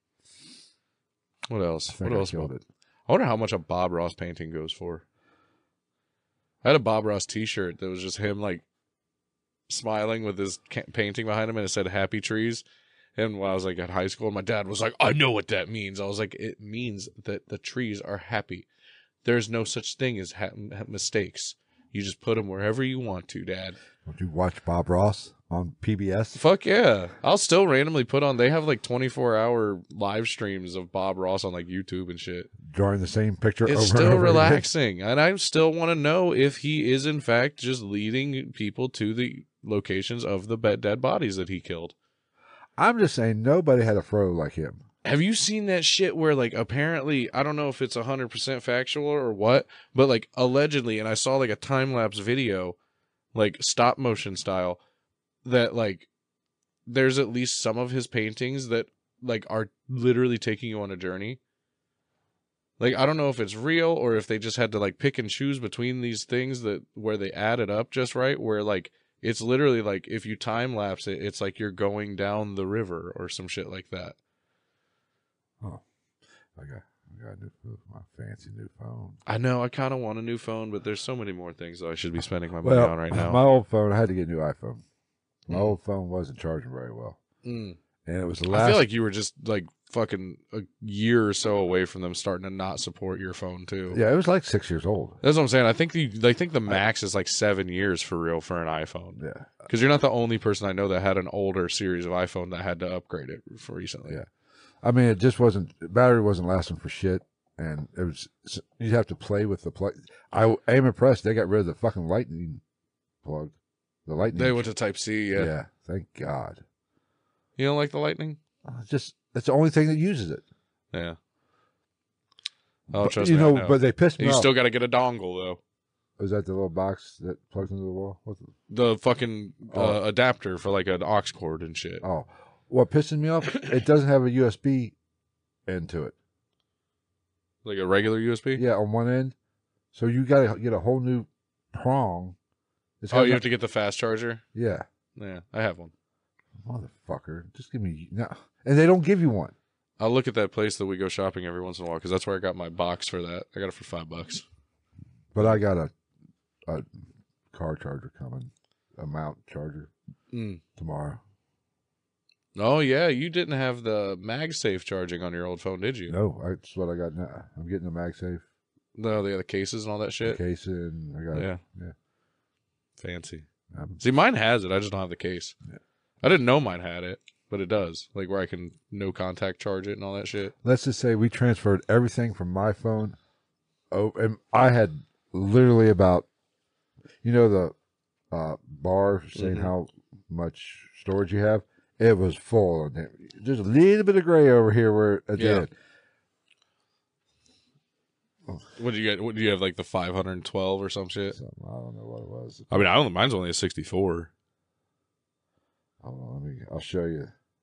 What else? What else? Killed it. I wonder how much a Bob Ross painting goes for. I had a Bob Ross t-shirt that was just him like smiling with his painting behind him, and it said Happy Trees. And when I was like at high school, my dad was like, I know what that means. I was like, it means that the trees are happy. There's no such thing as mistakes. You just put them wherever you want to, Dad. Don't you watch Bob Ross on PBS? Fuck yeah. I'll still randomly put on, they have like 24-hour live streams of Bob Ross on like YouTube and shit. Drawing the same picture over It's and still over again. relaxing. And I still want to know if he is in fact just leading people to the locations of the dead bodies that he killed. I'm just saying nobody had a fro like him. Have you seen that shit where, like, apparently, I don't know if it's 100% factual or what, but, like, allegedly, and I saw, like, a time-lapse video, like, stop-motion style, that, like, there's at least some of his paintings that, like, are literally taking you on a journey. Like, I don't know if it's real or if they just had to, like, pick and choose between these things that where they added up just right, where, like, it's literally, like, if you time-lapse it, it's like you're going down the river or some shit like that. Oh, I got a new, my fancy new phone. I know, I kind of want a new phone, but there's so many more things that I should be spending my money on right now. My old phone, I had to get a new iPhone. My old phone wasn't charging very well. And it was the last... I feel like you were just, like, fucking a year or so away from them starting to not support your phone, too. Yeah, it was like 6 years old. That's what I'm saying. I think the max is like 7 years for real for an iPhone. Yeah. Because you're not the only person I know that had an older series of iPhone that had to upgrade it for recently. Yeah. I mean, it just wasn't, battery wasn't lasting for shit, and it was, you'd have to play with the plug. I am impressed they got rid of the fucking lightning plug. The lightning. They went to Type-C, yeah. Yeah, thank God. You don't like the lightning? Just, that's the only thing that uses it. Yeah. Oh, But, trust you me, know, I know. but they pissed me You off. still got to get a dongle, though. Is that the little box that plugs into the wall? What's it? The fucking adapter for like an aux cord and shit. Oh, what pisses me off, it doesn't have a USB end to it. Like a regular USB? Yeah, on one end. So you got to get a whole new prong. It's Oh, got you no- have to get the fast charger? Yeah. Yeah, I have one. Motherfucker. Just give me... No. And they don't give you one. I'll look at that place that we go shopping every once in a while because that's where I got my box for that. I got it for $5. But I got a car charger coming. A mount charger tomorrow. Oh, yeah. You didn't have the MagSafe charging on your old phone, did you? No, that's what I got now. I'm getting a MagSafe No, the other cases and all that shit. case and I got Yeah. Yeah. Fancy. Um, See, mine has it. I just don't have the case. Yeah. I didn't know mine had it, but it does. Like where I can no contact charge it and all that shit. let's just say we transferred everything from my phone. Oh, and I had literally about, you know, the bar saying how much storage you have. It was full. And there's a little bit of gray over here where at the Yeah. end. What do you get? What do you have? Like the 512 or some shit? So, I don't know what it was. I mean, I don't. Mine's only a 64. Hold on, I'll show you.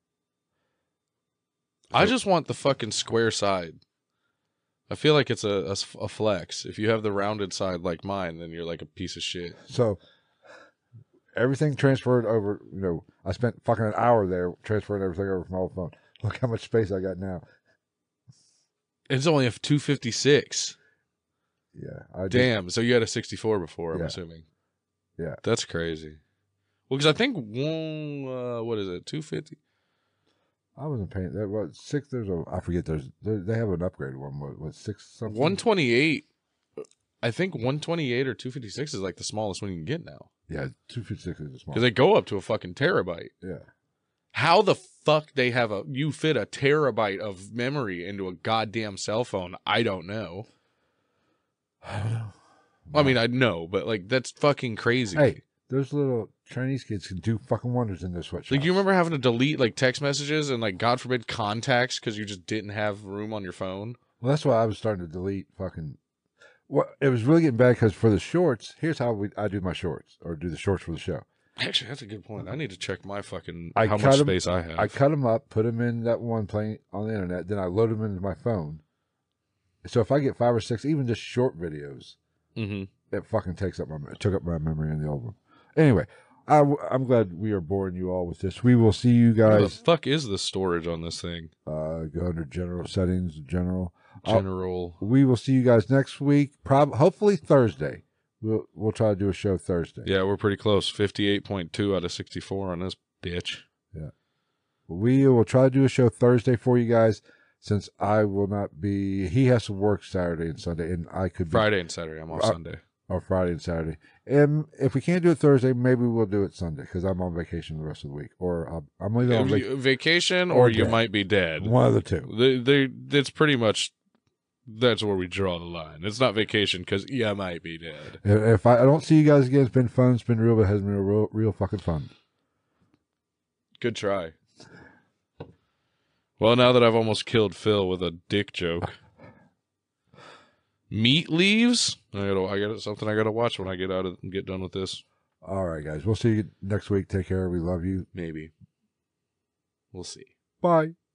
I just want the fucking square side. I feel like it's a flex. If you have the rounded side like mine, then you're like a piece of shit. So everything transferred over. You know, I spent fucking an hour there transferring everything over from my old phone. Look how much space I got now. It's only a 256. Yeah, I just- Damn. So you had a 64 before, I'm Yeah. assuming. Yeah. That's crazy. Well, because I think one, what is it, 250? I wasn't paying. That was six. There's a. I forget. They have an upgraded one. What six something? 128. I think 128 or 256 is like the smallest one you can get now. Yeah, 256 is the small. Because they go up to a fucking terabyte. Yeah. How the fuck they have you fit a terabyte of memory into a goddamn cell phone? I don't know. I don't know. I mean, I know, but like that's fucking crazy. Hey, those little Chinese kids can do fucking wonders in their sweatshops. Like, you remember having to delete like text messages and like God forbid contacts because you just didn't have room on your phone? Well, that's why I was starting to delete fucking. Well, it was really getting bad because for the shorts, here's how I do my shorts or do the shorts for the show. Actually, that's a good point. I need to check my fucking I how cut much 'em- space I have. I cut them up, put them in that one playing on the internet, then I load them into my phone. So if I get 5 or 6, even just short videos, Mm-hmm. it fucking took up my memory in the old one. Anyway, I'm glad we are boring you all with this. We will see you Where the guys. fuck is the storage on this thing? Go under general settings, general. General. We will see you guys next week. Hopefully Thursday. We'll try to do a show Thursday. Yeah, we're pretty close. 58.2 out of 64 on this bitch. Yeah. We will try to do a show Thursday for you guys. Since I will not be, he has to work Saturday and Sunday, and I could be, Friday and Saturday. I'm off Sunday. or Friday and Saturday. And if we can't do it Thursday, maybe we'll do it Sunday because I'm on vacation the rest of the week, or I'm either on vacation or you dead. might be dead. One of the two. It's pretty much that's where we draw the line. It's not vacation because I might be dead. If I don't see you guys again, it's been fun. It's been real, but it has been real fucking fun. Good try. Well, now that I've almost killed Phil with a dick joke. Meat leaves? I got something I gotta watch when I get done with this. All right, guys. We'll see you next week. Take care. We love you. Maybe. We'll see. Bye.